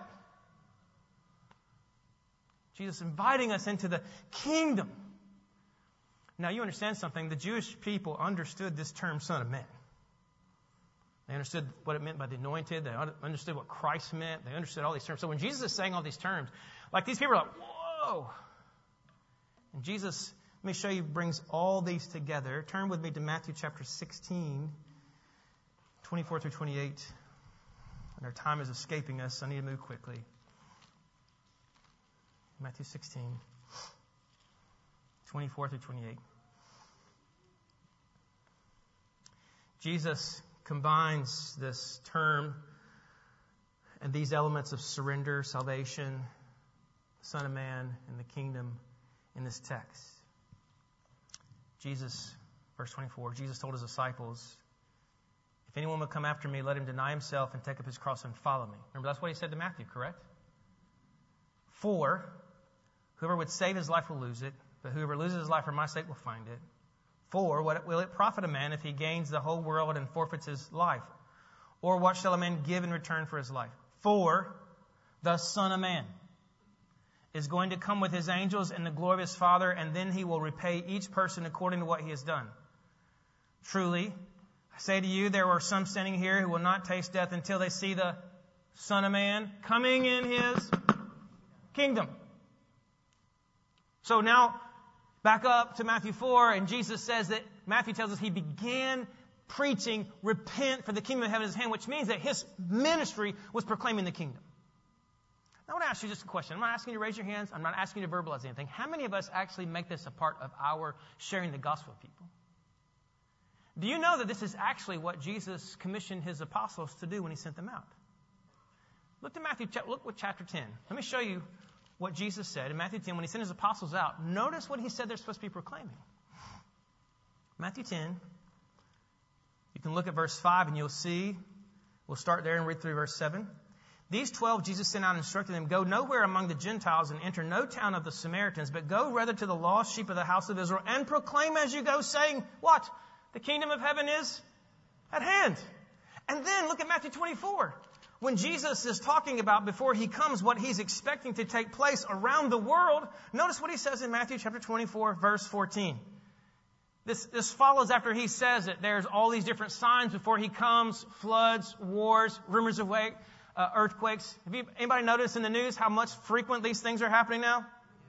Jesus inviting us into the kingdom. Now, you understand something. The Jewish people understood this term Son of Man. They understood what it meant by the anointed. They understood what Christ meant. They understood all these terms. So when Jesus is saying all these terms, like these people are like, whoa. And Jesus, let me show you, brings all these together. Turn with me to Matthew chapter sixteen, twenty-four through twenty-eight. And our time is escaping us, so I need to move quickly. Matthew sixteen, twenty-four through twenty-eight. Jesus combines this term And these elements of surrender, salvation, Son of Man, and the kingdom in this text. Jesus, verse twenty-four, Jesus told his disciples, if anyone will come after me, let him deny himself and take up his cross and follow me. Remember, that's what he said to Matthew, correct? For whoever would save his life will lose it, but whoever loses his life for my sake will find it. For what will it profit a man if he gains the whole world and forfeits his life? Or what shall a man give in return for his life? For the Son of Man is going to come with his angels in the glory of his Father, and then he will repay each person according to what he has done. Truly, I say to you, there are some standing here who will not taste death until they see the Son of Man coming in his kingdom. So now, back up to Matthew four, and Jesus says that, Matthew tells us he began preaching, repent, for the kingdom of heaven is at hand, which means that his ministry was proclaiming the kingdom. Now, I want to ask you just a question. I'm not asking you to raise your hands. I'm not asking you to verbalize anything. How many of us actually make this a part of our sharing the gospel with people? Do you know that this is actually what Jesus commissioned his apostles to do when he sent them out? Look to Matthew, look with chapter ten. Let me show you what Jesus said in Matthew ten when he sent his apostles out. Notice what he said they're supposed to be proclaiming. Matthew ten. You can look at verse five and you'll see. We'll start there and read through verse seven. These twelve Jesus sent out and instructed them, go nowhere among the Gentiles and enter no town of the Samaritans, but go rather to the lost sheep of the house of Israel and proclaim as you go, saying, what? The kingdom of heaven is at hand. And then look at Matthew twenty-four. When Jesus is talking about, before he comes, what he's expecting to take place around the world, notice what he says in Matthew chapter twenty-four, verse fourteen. This, this follows after he says that there's all these different signs before he comes, floods, wars, rumors of wake, uh, earthquakes. Have you, anybody noticed in the news how much frequent these things are happening now?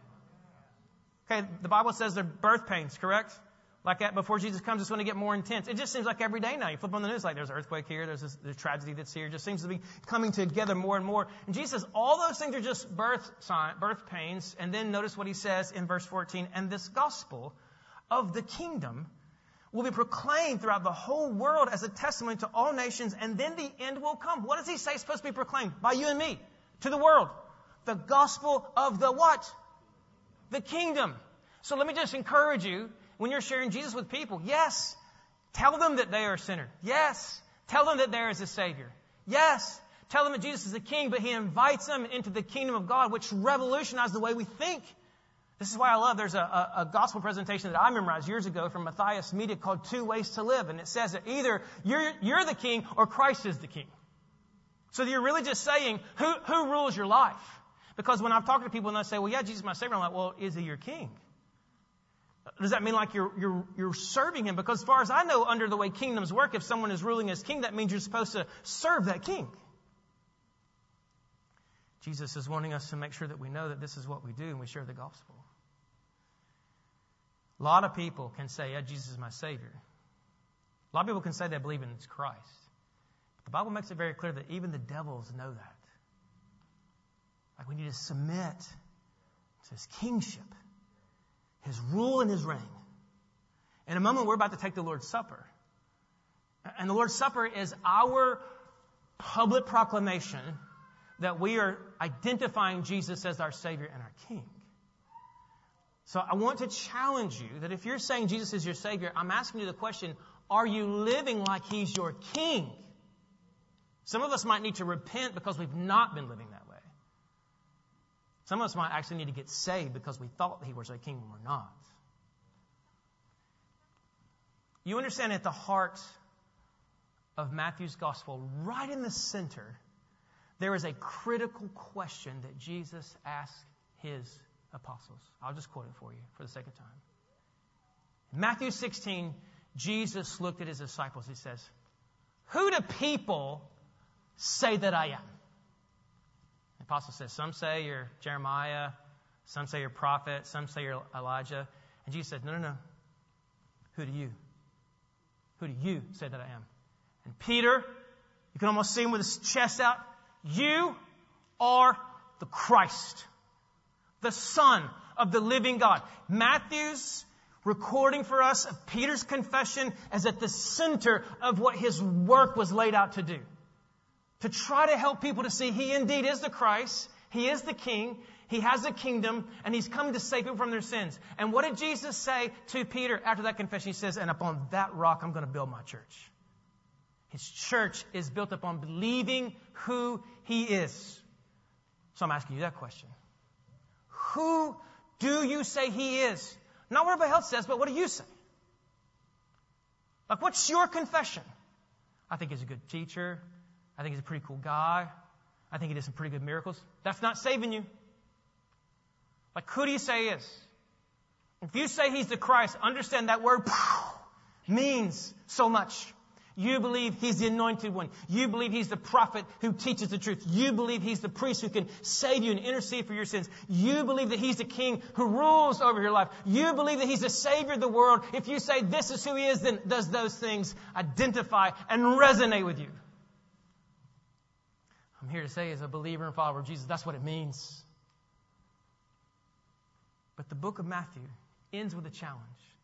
Okay, the Bible says they're birth pains, correct? Like that before Jesus comes, it's going to get more intense. It just seems like every day now. You flip on the news, like there's an earthquake here, there's this there's tragedy that's here. It just seems to be coming together more and more. And Jesus says all those things are just birth sign, birth pains. And then notice what he says in verse fourteen. And this gospel of the kingdom will be proclaimed throughout the whole world as a testimony to all nations, and then the end will come. What does he say is supposed to be proclaimed? By you and me, to the world. The gospel of the what? The kingdom. So let me just encourage you, when you're sharing Jesus with people, yes, tell them that they are a sinner. Yes, tell them that there is a Savior. Yes, tell them that Jesus is the King, but he invites them into the kingdom of God, which revolutionized the way we think. This is why I love, there's a, a, a gospel presentation that I memorized years ago from Matthias Media called Two Ways to Live. And it says that either you're, you're the king or Christ is the king. So you're really just saying, who, who rules your life? Because when I'm talking to people and they say, well, yeah, Jesus is my Savior, I'm like, well, is he your king? Does that mean like you're, you're, you're serving him? Because as far as I know, under the way kingdoms work, if someone is ruling as king, that means you're supposed to serve that king. Jesus is wanting us to make sure that we know that this is what we do and we share the gospel. A lot of people can say, yeah, Jesus is my Savior. A lot of people can say they believe in Christ. But the Bible makes it very clear that even the devils know that. Like we need to submit to his kingship, his rule and his reign. In a moment, we're about to take the Lord's Supper. And the Lord's Supper is our public proclamation that we are identifying Jesus as our Savior and our King. So I want to challenge you that if you're saying Jesus is your Savior, I'm asking you the question, are you living like he's your King? Some of us might need to repent because we've not been living that way. Some of us might actually need to get saved because we thought he was our King when we're not. You understand at the heart of Matthew's gospel, right in the center, there is a critical question that Jesus asked his apostles. I'll just quote it for you for the sake of time. In Matthew sixteen, Jesus looked at his disciples. He says, who do people say that I am? The apostle says, some say you're Jeremiah, some say you're prophet, some say you're Elijah. And Jesus said, no, no, no. Who do you? Who do you say that I am? And Peter, you can almost see him with his chest out. You are the Christ, the Son of the living God. Matthew's recording for us of Peter's confession is at the center of what his work was laid out to do. to try to help people to see He indeed is the Christ, He is the King, He has a kingdom, and He's come to save people from their sins. And what did Jesus say to Peter after that confession? He says, and upon that rock I'm going to build my church. His church is built upon believing who He is. So I'm asking you that question. Who do you say He is? Not what everybody else says, but what do you say? Like, what's your confession? I think He's a good teacher. I think He's a pretty cool guy. I think He did some pretty good miracles. That's not saving you. Like, who do you say He is? If you say He's the Christ, understand that word means so much. You believe He's the anointed one. You believe He's the prophet who teaches the truth. You believe He's the priest who can save you and intercede for your sins. You believe that He's the king who rules over your life. You believe that He's the Savior of the world. If you say this is who He is, then does those things identify and resonate with you? I'm here to say, as a believer and follower of Jesus, that's what it means. But the book of Matthew ends with a challenge.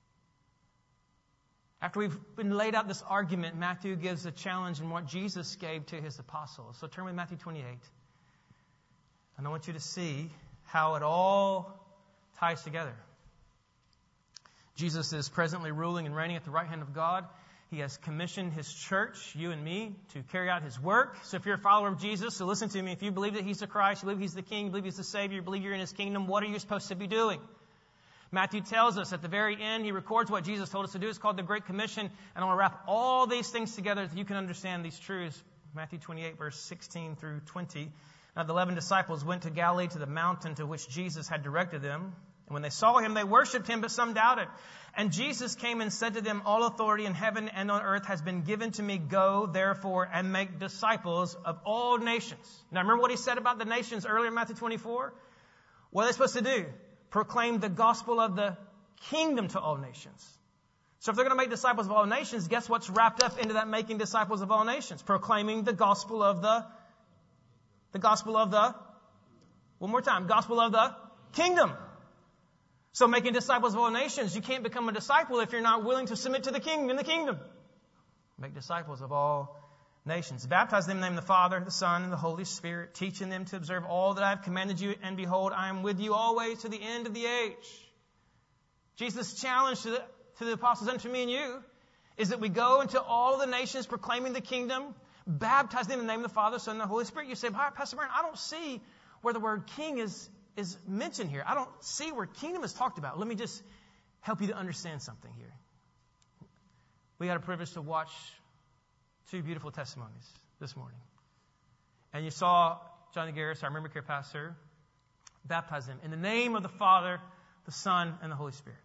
After we've been laid out this argument, Matthew gives a challenge in what Jesus gave to His apostles. So turn with Matthew twenty-eight. And I want you to see how it all ties together. Jesus is presently ruling and reigning at the right hand of God. He has commissioned His church, you and me, to carry out His work. So if you're a follower of Jesus, so listen to me. If you believe that He's the Christ, you believe He's the King, you believe He's the Savior, you believe you're in His kingdom, what are you supposed to be doing? Matthew tells us at the very end, he records what Jesus told us to do. It's called the Great Commission. And I want to wrap all these things together so you can understand these truths. Matthew twenty-eight, verse sixteen through twenty. Now the eleven disciples went to Galilee to the mountain to which Jesus had directed them. And when they saw Him, they worshipped Him, but some doubted. And Jesus came and said to them, all authority in heaven and on earth has been given to me. Go, therefore, and make disciples of all nations. Now remember what He said about the nations earlier in Matthew twenty-four? What are they supposed to do? Proclaim the gospel of the kingdom to all nations. So if they're going to make disciples of all nations, guess what's wrapped up into that making disciples of all nations? Proclaiming the gospel of the, the gospel of the, one more time, gospel of the kingdom. So making disciples of all nations, you can't become a disciple if you're not willing to submit to the king in the kingdom. Make disciples of all nations. Baptize them in the name of the Father, the Son, and the Holy Spirit, teaching them to observe all that I have commanded you, and behold, I am with you always to the end of the age. Jesus' challenge to the, to the apostles and to me and you is that we go into all the nations proclaiming the kingdom, baptize them in the name of the Father, Son, and the Holy Spirit. You say, Pastor Brian, I don't see where the word king is, is mentioned here. I don't see where kingdom is talked about. Let me just help you to understand something here. We got a privilege to watch two beautiful testimonies this morning. And you saw Johnny Garris, our memory care pastor, baptize them in the name of the Father, the Son, and the Holy Spirit.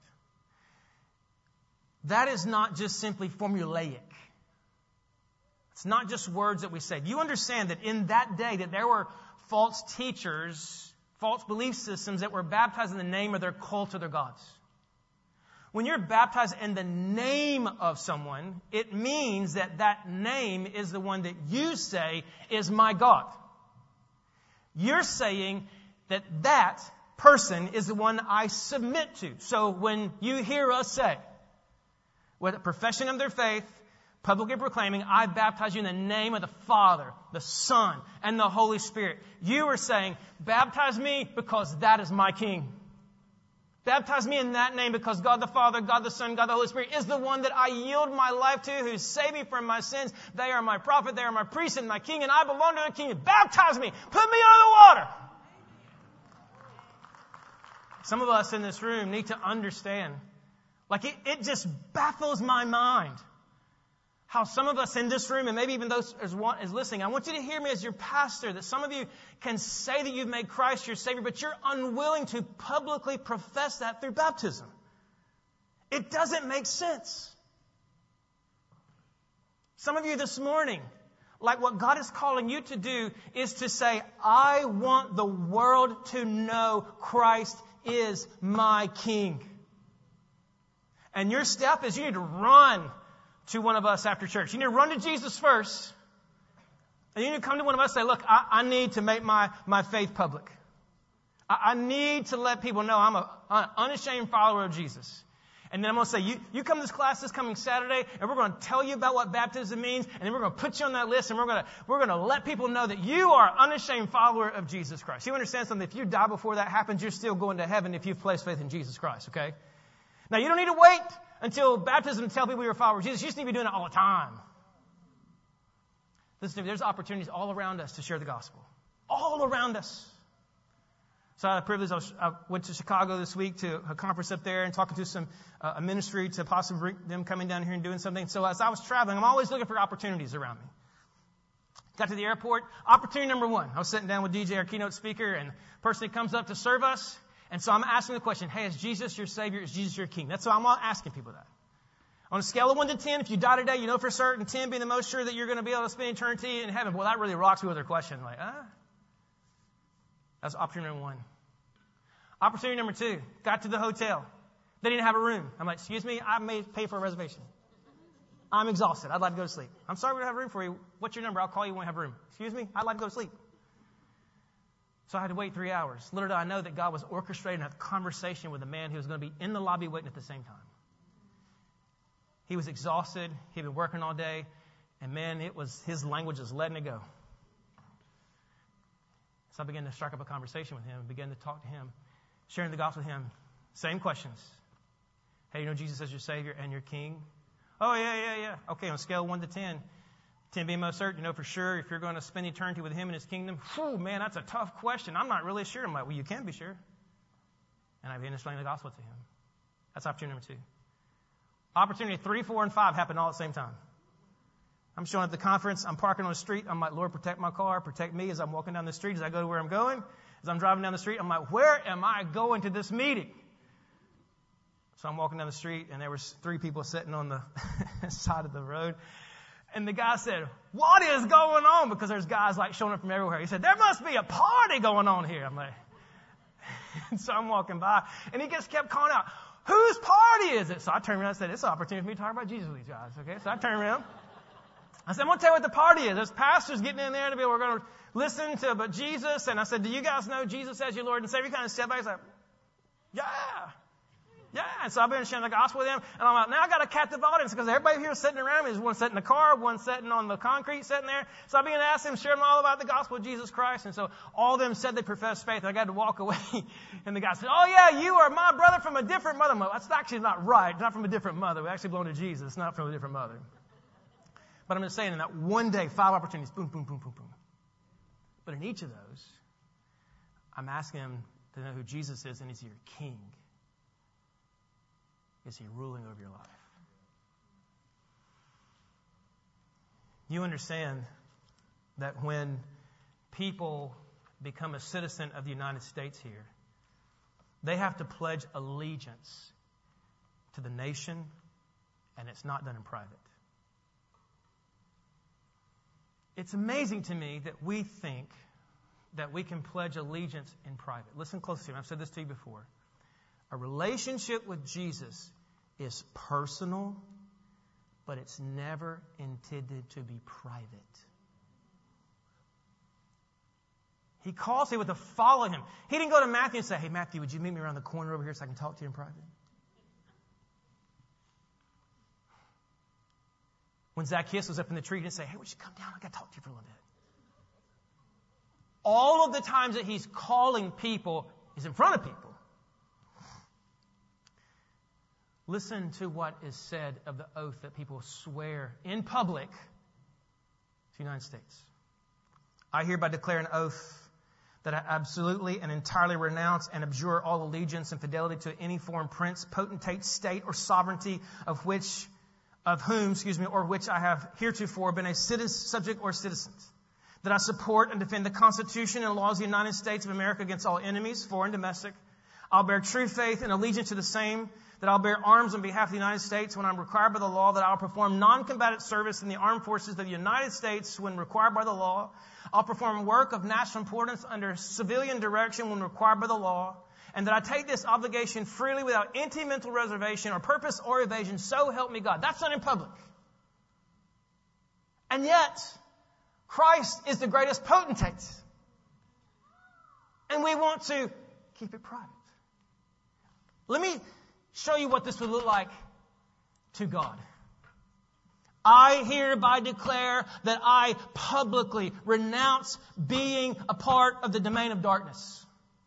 That is not just simply formulaic. It's not just words that we say. Do you understand that in that day that there were false teachers, false belief systems that were baptized in the name of their cult or their gods? When you're baptized in the name of someone, it means that that name is the one that you say is my God. You're saying that that person is the one I submit to. So when you hear us say, with a profession of their faith, publicly proclaiming, I baptize you in the name of the Father, the Son, and the Holy Spirit, you are saying, baptize me because that is my King. Baptize me in that name because God the Father, God the Son, God the Holy Spirit is the one that I yield my life to, who saved me from my sins. They are my prophet, they are my priest and my king, and I belong to the kingdom. Baptize me. Put me under the water. Some of us in this room need to understand, like it, it just baffles my mind how some of us in this room, and maybe even those as, as listening, I want you to hear me as your pastor, that some of you can say that you've made Christ your Savior, but you're unwilling to publicly profess that through baptism. It doesn't make sense. Some of you this morning, like what God is calling you to do is to say, I want the world to know Christ is my King. And your step is you need to run to one of us after church. You need to run to Jesus first. And you need to come to one of us and say, look, I, I need to make my, my faith public. I, I need to let people know I'm a, an unashamed follower of Jesus. And then I'm going to say, you, you come to this class this coming Saturday, and we're going to tell you about what baptism means, and then we're going to put you on that list, and we're going to, we're going to let people know that you are an unashamed follower of Jesus Christ. You understand something? If you die before that happens, you're still going to heaven if you've placed faith in Jesus Christ, okay? Now, you don't need to wait until baptism to tell people you're a follower of Jesus. You just need to be doing it all the time. Listen to me, there's opportunities all around us to share the gospel. All around us. So I had the privilege, I, was, I went to Chicago this week to a conference up there and talking to some uh, a ministry to possibly bring them coming down here and doing something. So as I was traveling, I'm always looking for opportunities around me. Got to the airport. Opportunity number one. I was sitting down with D J, our keynote speaker, and the person that comes up to serve us. And so I'm asking the question, hey, is Jesus your Savior? Is Jesus your King? That's why I'm asking people that. On a scale of one to ten, if you die today, you know for certain, ten being the most sure that you're going to be able to spend eternity in heaven. Well, that really rocks me with their question. Like, ah. That's opportunity number one. Opportunity number two, got to the hotel. They didn't have a room. I'm like, excuse me, I may pay for a reservation. I'm exhausted. I'd like to go to sleep. I'm sorry we don't have room for you. What's your number? I'll call you when we have room. Excuse me, I'd like to go to sleep. So I had to wait three hours. Little did I know that God was orchestrating a conversation with a man who was going to be in the lobby waiting at the same time. He was exhausted. He'd been working all day. And man, it was his language was letting it go. So I began to strike up a conversation with him, began to talk to him, sharing the gospel with him. Same questions. Hey, you know Jesus as your Savior and your King? Oh, yeah, yeah, yeah. Okay, on a scale of one to ten, ten being most certain, you know for sure if you're going to spend eternity with Him in His kingdom. Whew, man, that's a tough question. I'm not really sure. I'm like, well, you can be sure. And I began to explain the gospel to him. That's opportunity number two. Opportunity three, four, and five happened all at the same time. I'm showing up at the conference. I'm parking on the street. I'm like, Lord, protect my car. Protect me as I'm walking down the street, as I go to where I'm going. As I'm driving down the street, I'm like, where am I going to this meeting? So I'm walking down the street, and there was three people sitting on the side of the road. And the guy said, what is going on? Because there's guys like showing up from everywhere. He said, there must be a party going on here. I'm like, and so I'm walking by, and he just kept calling out, whose party is it? So I turned around and said, it's an opportunity for me to talk about Jesus with these guys. Okay, so I turned around. I said, I'm going to tell you what the party is. There's pastors getting in there to be, we're going to listen to about Jesus. And I said, do you guys know Jesus as your Lord and Savior? He kind of stepped back. He's like, yeah. Yeah. And so I've been sharing the gospel with him. And I'm like, now I got a captive audience because everybody here is sitting around me. There's one sitting in the car, one sitting on the concrete sitting there. So I began to ask them, share them all about the gospel of Jesus Christ. And so all of them said they professed faith. And I got to walk away. And the guy said, oh yeah, you are my brother from a different mother. That's actually not right. Not from a different mother. We actually belong to Jesus, not from a different mother. But I'm just saying in that one day, five opportunities, boom, boom, boom, boom, boom. But in each of those, I'm asking him to know who Jesus is, and is he your King? Is he ruling over your life? You understand that when people become a citizen of the United States here, they have to pledge allegiance to the nation, and it's not done in private. It's amazing to me that we think that we can pledge allegiance in private. Listen closely to me. I've said this to you before. A relationship with Jesus is personal, but it's never intended to be private. He calls people to follow him. He didn't go to Matthew and say, hey, Matthew, would you meet me around the corner over here so I can talk to you in private? When Zacchaeus was up in the tree, he didn't say, hey, would you come down? I've got to talk to you for a little bit. All of the times that he's calling people is in front of people. Listen to what is said of the oath that people swear in public to the United States. I hereby declare an oath that I absolutely and entirely renounce and abjure all allegiance and fidelity to any foreign prince, potentate, state, or sovereignty of which of whom, excuse me, or which I have heretofore been a citizen, subject or citizen, that I support and defend the Constitution and laws of the United States of America against all enemies, foreign and domestic. I'll bear true faith and allegiance to the same, that I'll bear arms on behalf of the United States when I'm required by the law, that I'll perform non-combatant service in the armed forces of the United States when required by the law. I'll perform work of national importance under civilian direction when required by the law. And that I take this obligation freely without any mental reservation or purpose or evasion. So help me God. That's not in public. And yet, Christ is the greatest potentate. And we want to keep it private. Let me show you what this would look like to God. I hereby declare that I publicly renounce being a part of the domain of darkness.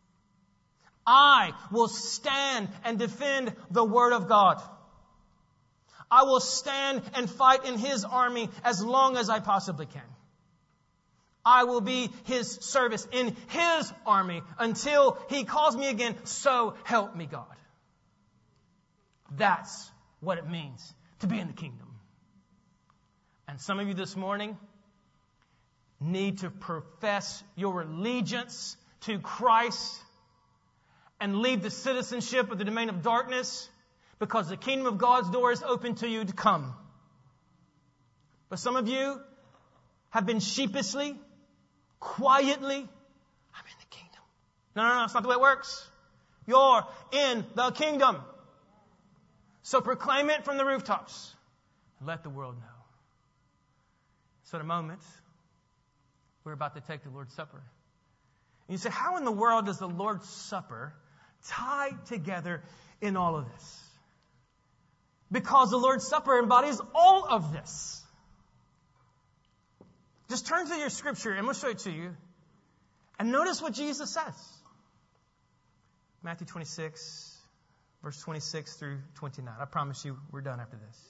I will stand and defend the Word of God. I will stand and fight in His army as long as I possibly can. I will be His service in His army until He calls me again. So help me God. That's what it means to be in the kingdom. And some of you this morning need to profess your allegiance to Christ and leave the citizenship of the domain of darkness, because the kingdom of God's door is open to you to come. But some of you have been sheepishly, quietly, I'm in the kingdom. No, no, no, that's not the way it works. You're in the kingdom. So proclaim it from the rooftops and let the world know. So in a moment, we're about to take the Lord's Supper. And you say, how in the world does the Lord's Supper tie together in all of this? Because the Lord's Supper embodies all of this. Just turn to your scripture, and I'm going to show it to you. And notice what Jesus says. Matthew twenty-six, verse twenty-six through twenty-nine. I promise you, we're done after this.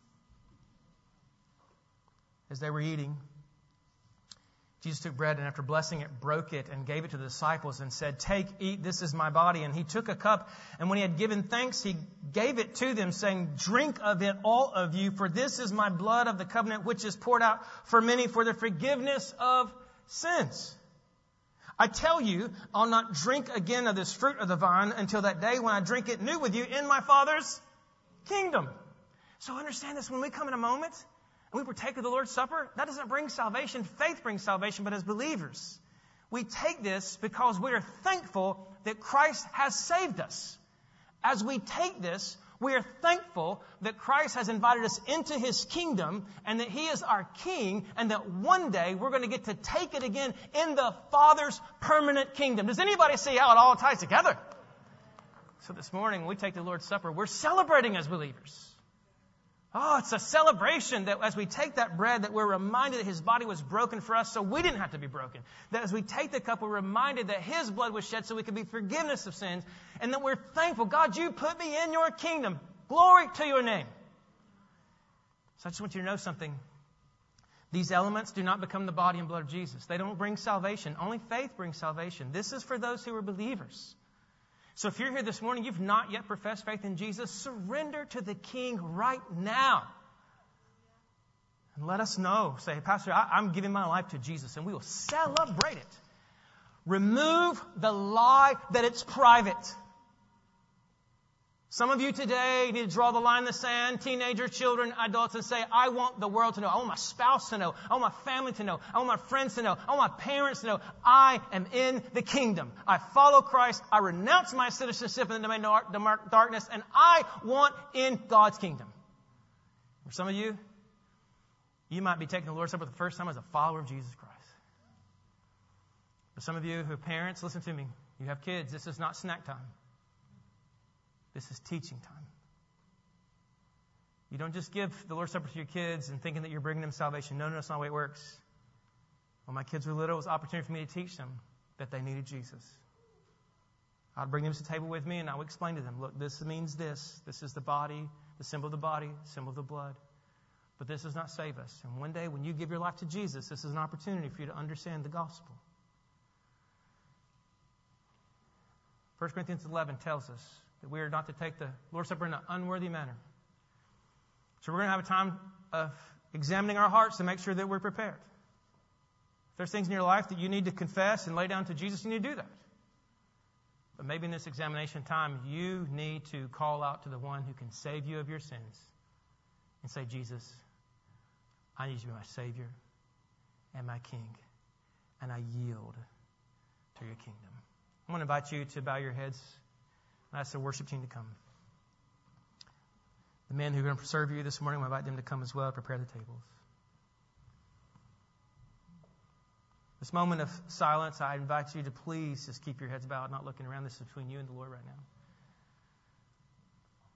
As they were eating, Jesus took bread and after blessing it, broke it and gave it to the disciples and said, "Take, eat, this is my body." And he took a cup, and when he had given thanks, he gave it to them, saying, "Drink of it, all of you, for this is my blood of the covenant, which is poured out for many for the forgiveness of sins. I tell you, I'll not drink again of this fruit of the vine until that day when I drink it new with you in my Father's kingdom." So understand this, when we come in a moment and we partake of the Lord's Supper, that doesn't bring salvation. Faith brings salvation, but as believers, we take this because we are thankful that Christ has saved us. As we take this, we are thankful that Christ has invited us into His kingdom and that He is our King, and that one day we're going to get to take it again in the Father's permanent kingdom. Does anybody see how it all ties together? So this morning, when we take the Lord's Supper, we're celebrating as believers. Oh, it's a celebration that as we take that bread, that we're reminded that His body was broken for us so we didn't have to be broken. That as we take the cup, we're reminded that His blood was shed so we could be forgiveness of sins. And that we're thankful, God, you put me in your kingdom. Glory to your name. So I just want you to know something. These elements do not become the body and blood of Jesus. They don't bring salvation. Only faith brings salvation. This is for those who are believers. So if you're here this morning, you've not yet professed faith in Jesus, surrender to the King right now. And let us know. Say, "Hey, Pastor, I, I'm giving my life to Jesus," and we will celebrate it. Remove the lie that it's private. Some of you today need to draw the line in the sand, teenagers, children, adults, and say, "I want the world to know. I want my spouse to know. I want my family to know. I want my friends to know. I want my parents to know. I am in the kingdom. I follow Christ. I renounce my citizenship in the domain of darkness, and I want in God's kingdom." For some of you, you might be taking the Lord's Supper for the first time as a follower of Jesus Christ. For some of you who are parents, listen to me. You have kids. This is not snack time. This is teaching time. You don't just give the Lord's Supper to your kids and thinking that you're bringing them salvation. No, no, that's not the way it works. When my kids were little, it was an opportunity for me to teach them that they needed Jesus. I'd bring them to the table with me and I would explain to them, look, this means this. This is the body, the symbol of the body, the symbol of the blood. But this does not save us. And one day when you give your life to Jesus, this is an opportunity for you to understand the gospel. First Corinthians eleven tells us that we are not to take the Lord's Supper in an unworthy manner. So we're going to have a time of examining our hearts to make sure that we're prepared. If there's things in your life that you need to confess and lay down to Jesus, you need to do that. But maybe in this examination time, you need to call out to the one who can save you of your sins and say, "Jesus, I need you to be my Savior and my King, and I yield to your kingdom." I want to invite you to bow your heads and ask the worship team to come. The men who are going to serve you this morning, I invite them to come as well, prepare the tables. This moment of silence, I invite you to please just keep your heads bowed, not looking around. This is between you and the Lord right now.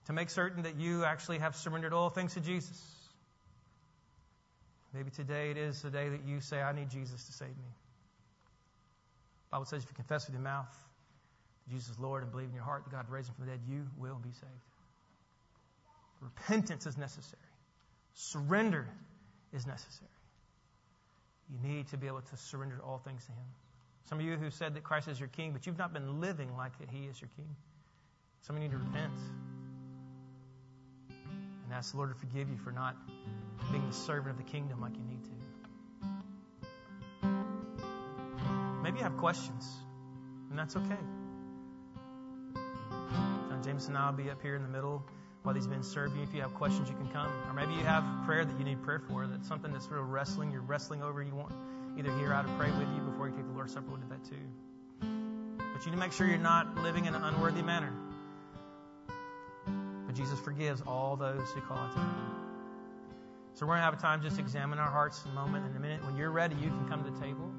to make certain that you actually have surrendered all things to Jesus. Maybe today it is the day that you say, I need Jesus to save me. The Bible says if you confess with your mouth that Jesus is Lord and believe in your heart that God raised him from the dead, you will be saved. Repentance is necessary. Surrender is necessary. You need to be able to surrender all things to him. Some of you who said that Christ is your king, but you've not been living like that he is your king. Some of you need to repent and ask the Lord to forgive you for not being the servant of the kingdom like you need to. Maybe you have questions, and that's okay. John Jameson and I will be up here in the middle while these men serve you. If you have questions, you can come. Or maybe you have prayer that you need prayer for, that's something that's real wrestling, you're wrestling over, you want either hear how to pray with you before you take the Lord's Supper. We'll do that too. But you need to make sure you're not living in an unworthy manner. But Jesus forgives all those who call out to him. So we're going to have a time just to examine our hearts in a moment. In a minute, when you're ready, you can come to the table.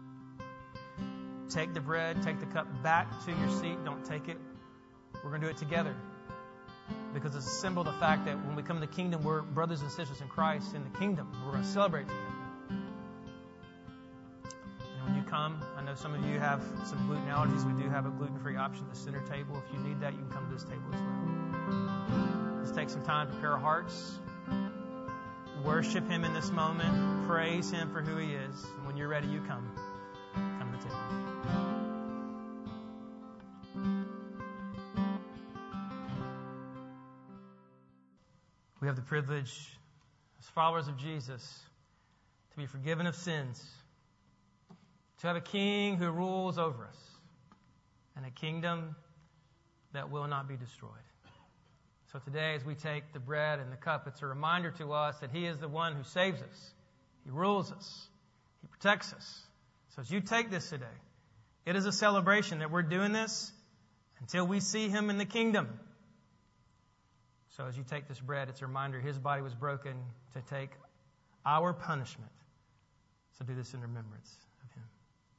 Take the bread, take the cup back to your seat. Don't take it. We're going to do it together. Because it's a symbol of the fact that when we come to the kingdom, we're brothers and sisters in Christ in the kingdom. We're going to celebrate together. And when you come, I know some of you have some gluten allergies. We do have a gluten-free option at the center table. If you need that, you can come to this table as well. Let's take some time to prepare our hearts. Worship him in this moment. Praise him for who he is. And when you're ready, you come. Come to the table. We have the privilege, as followers of Jesus, to be forgiven of sins, to have a king who rules over us, and a kingdom that will not be destroyed. So today, as we take the bread and the cup, it's a reminder to us that he is the one who saves us. He rules us. He protects us. So as you take this today, it is a celebration that we're doing this until we see him in the kingdom. So as you take this bread, it's a reminder his body was broken to take our punishment. So do this in remembrance of him.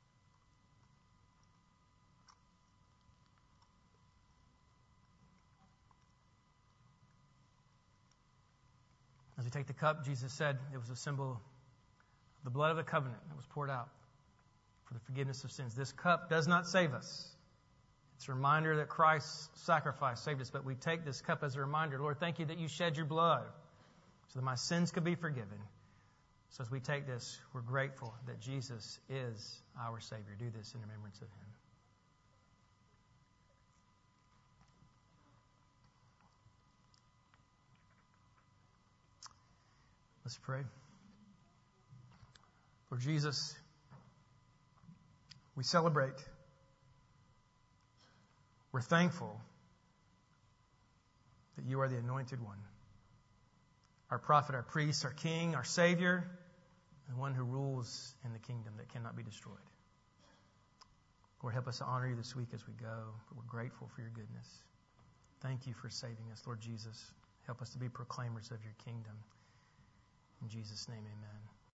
As we take the cup, Jesus said it was a symbol of the blood of the covenant that was poured out for the forgiveness of sins. This cup does not save us. It's a reminder that Christ's sacrifice saved us, but we take this cup as a reminder. Lord, thank you that you shed your blood so that my sins could be forgiven. So as we take this, we're grateful that Jesus is our Savior. Do this in remembrance of him. Let's pray. Lord Jesus, we celebrate. We're thankful that you are the anointed one, our prophet, our priest, our king, our savior, and one who rules in the kingdom that cannot be destroyed. Lord, help us to honor you this week as we go. We're grateful for your goodness. Thank you for saving us, Lord Jesus. Help us to be proclaimers of your kingdom. In Jesus' name, amen.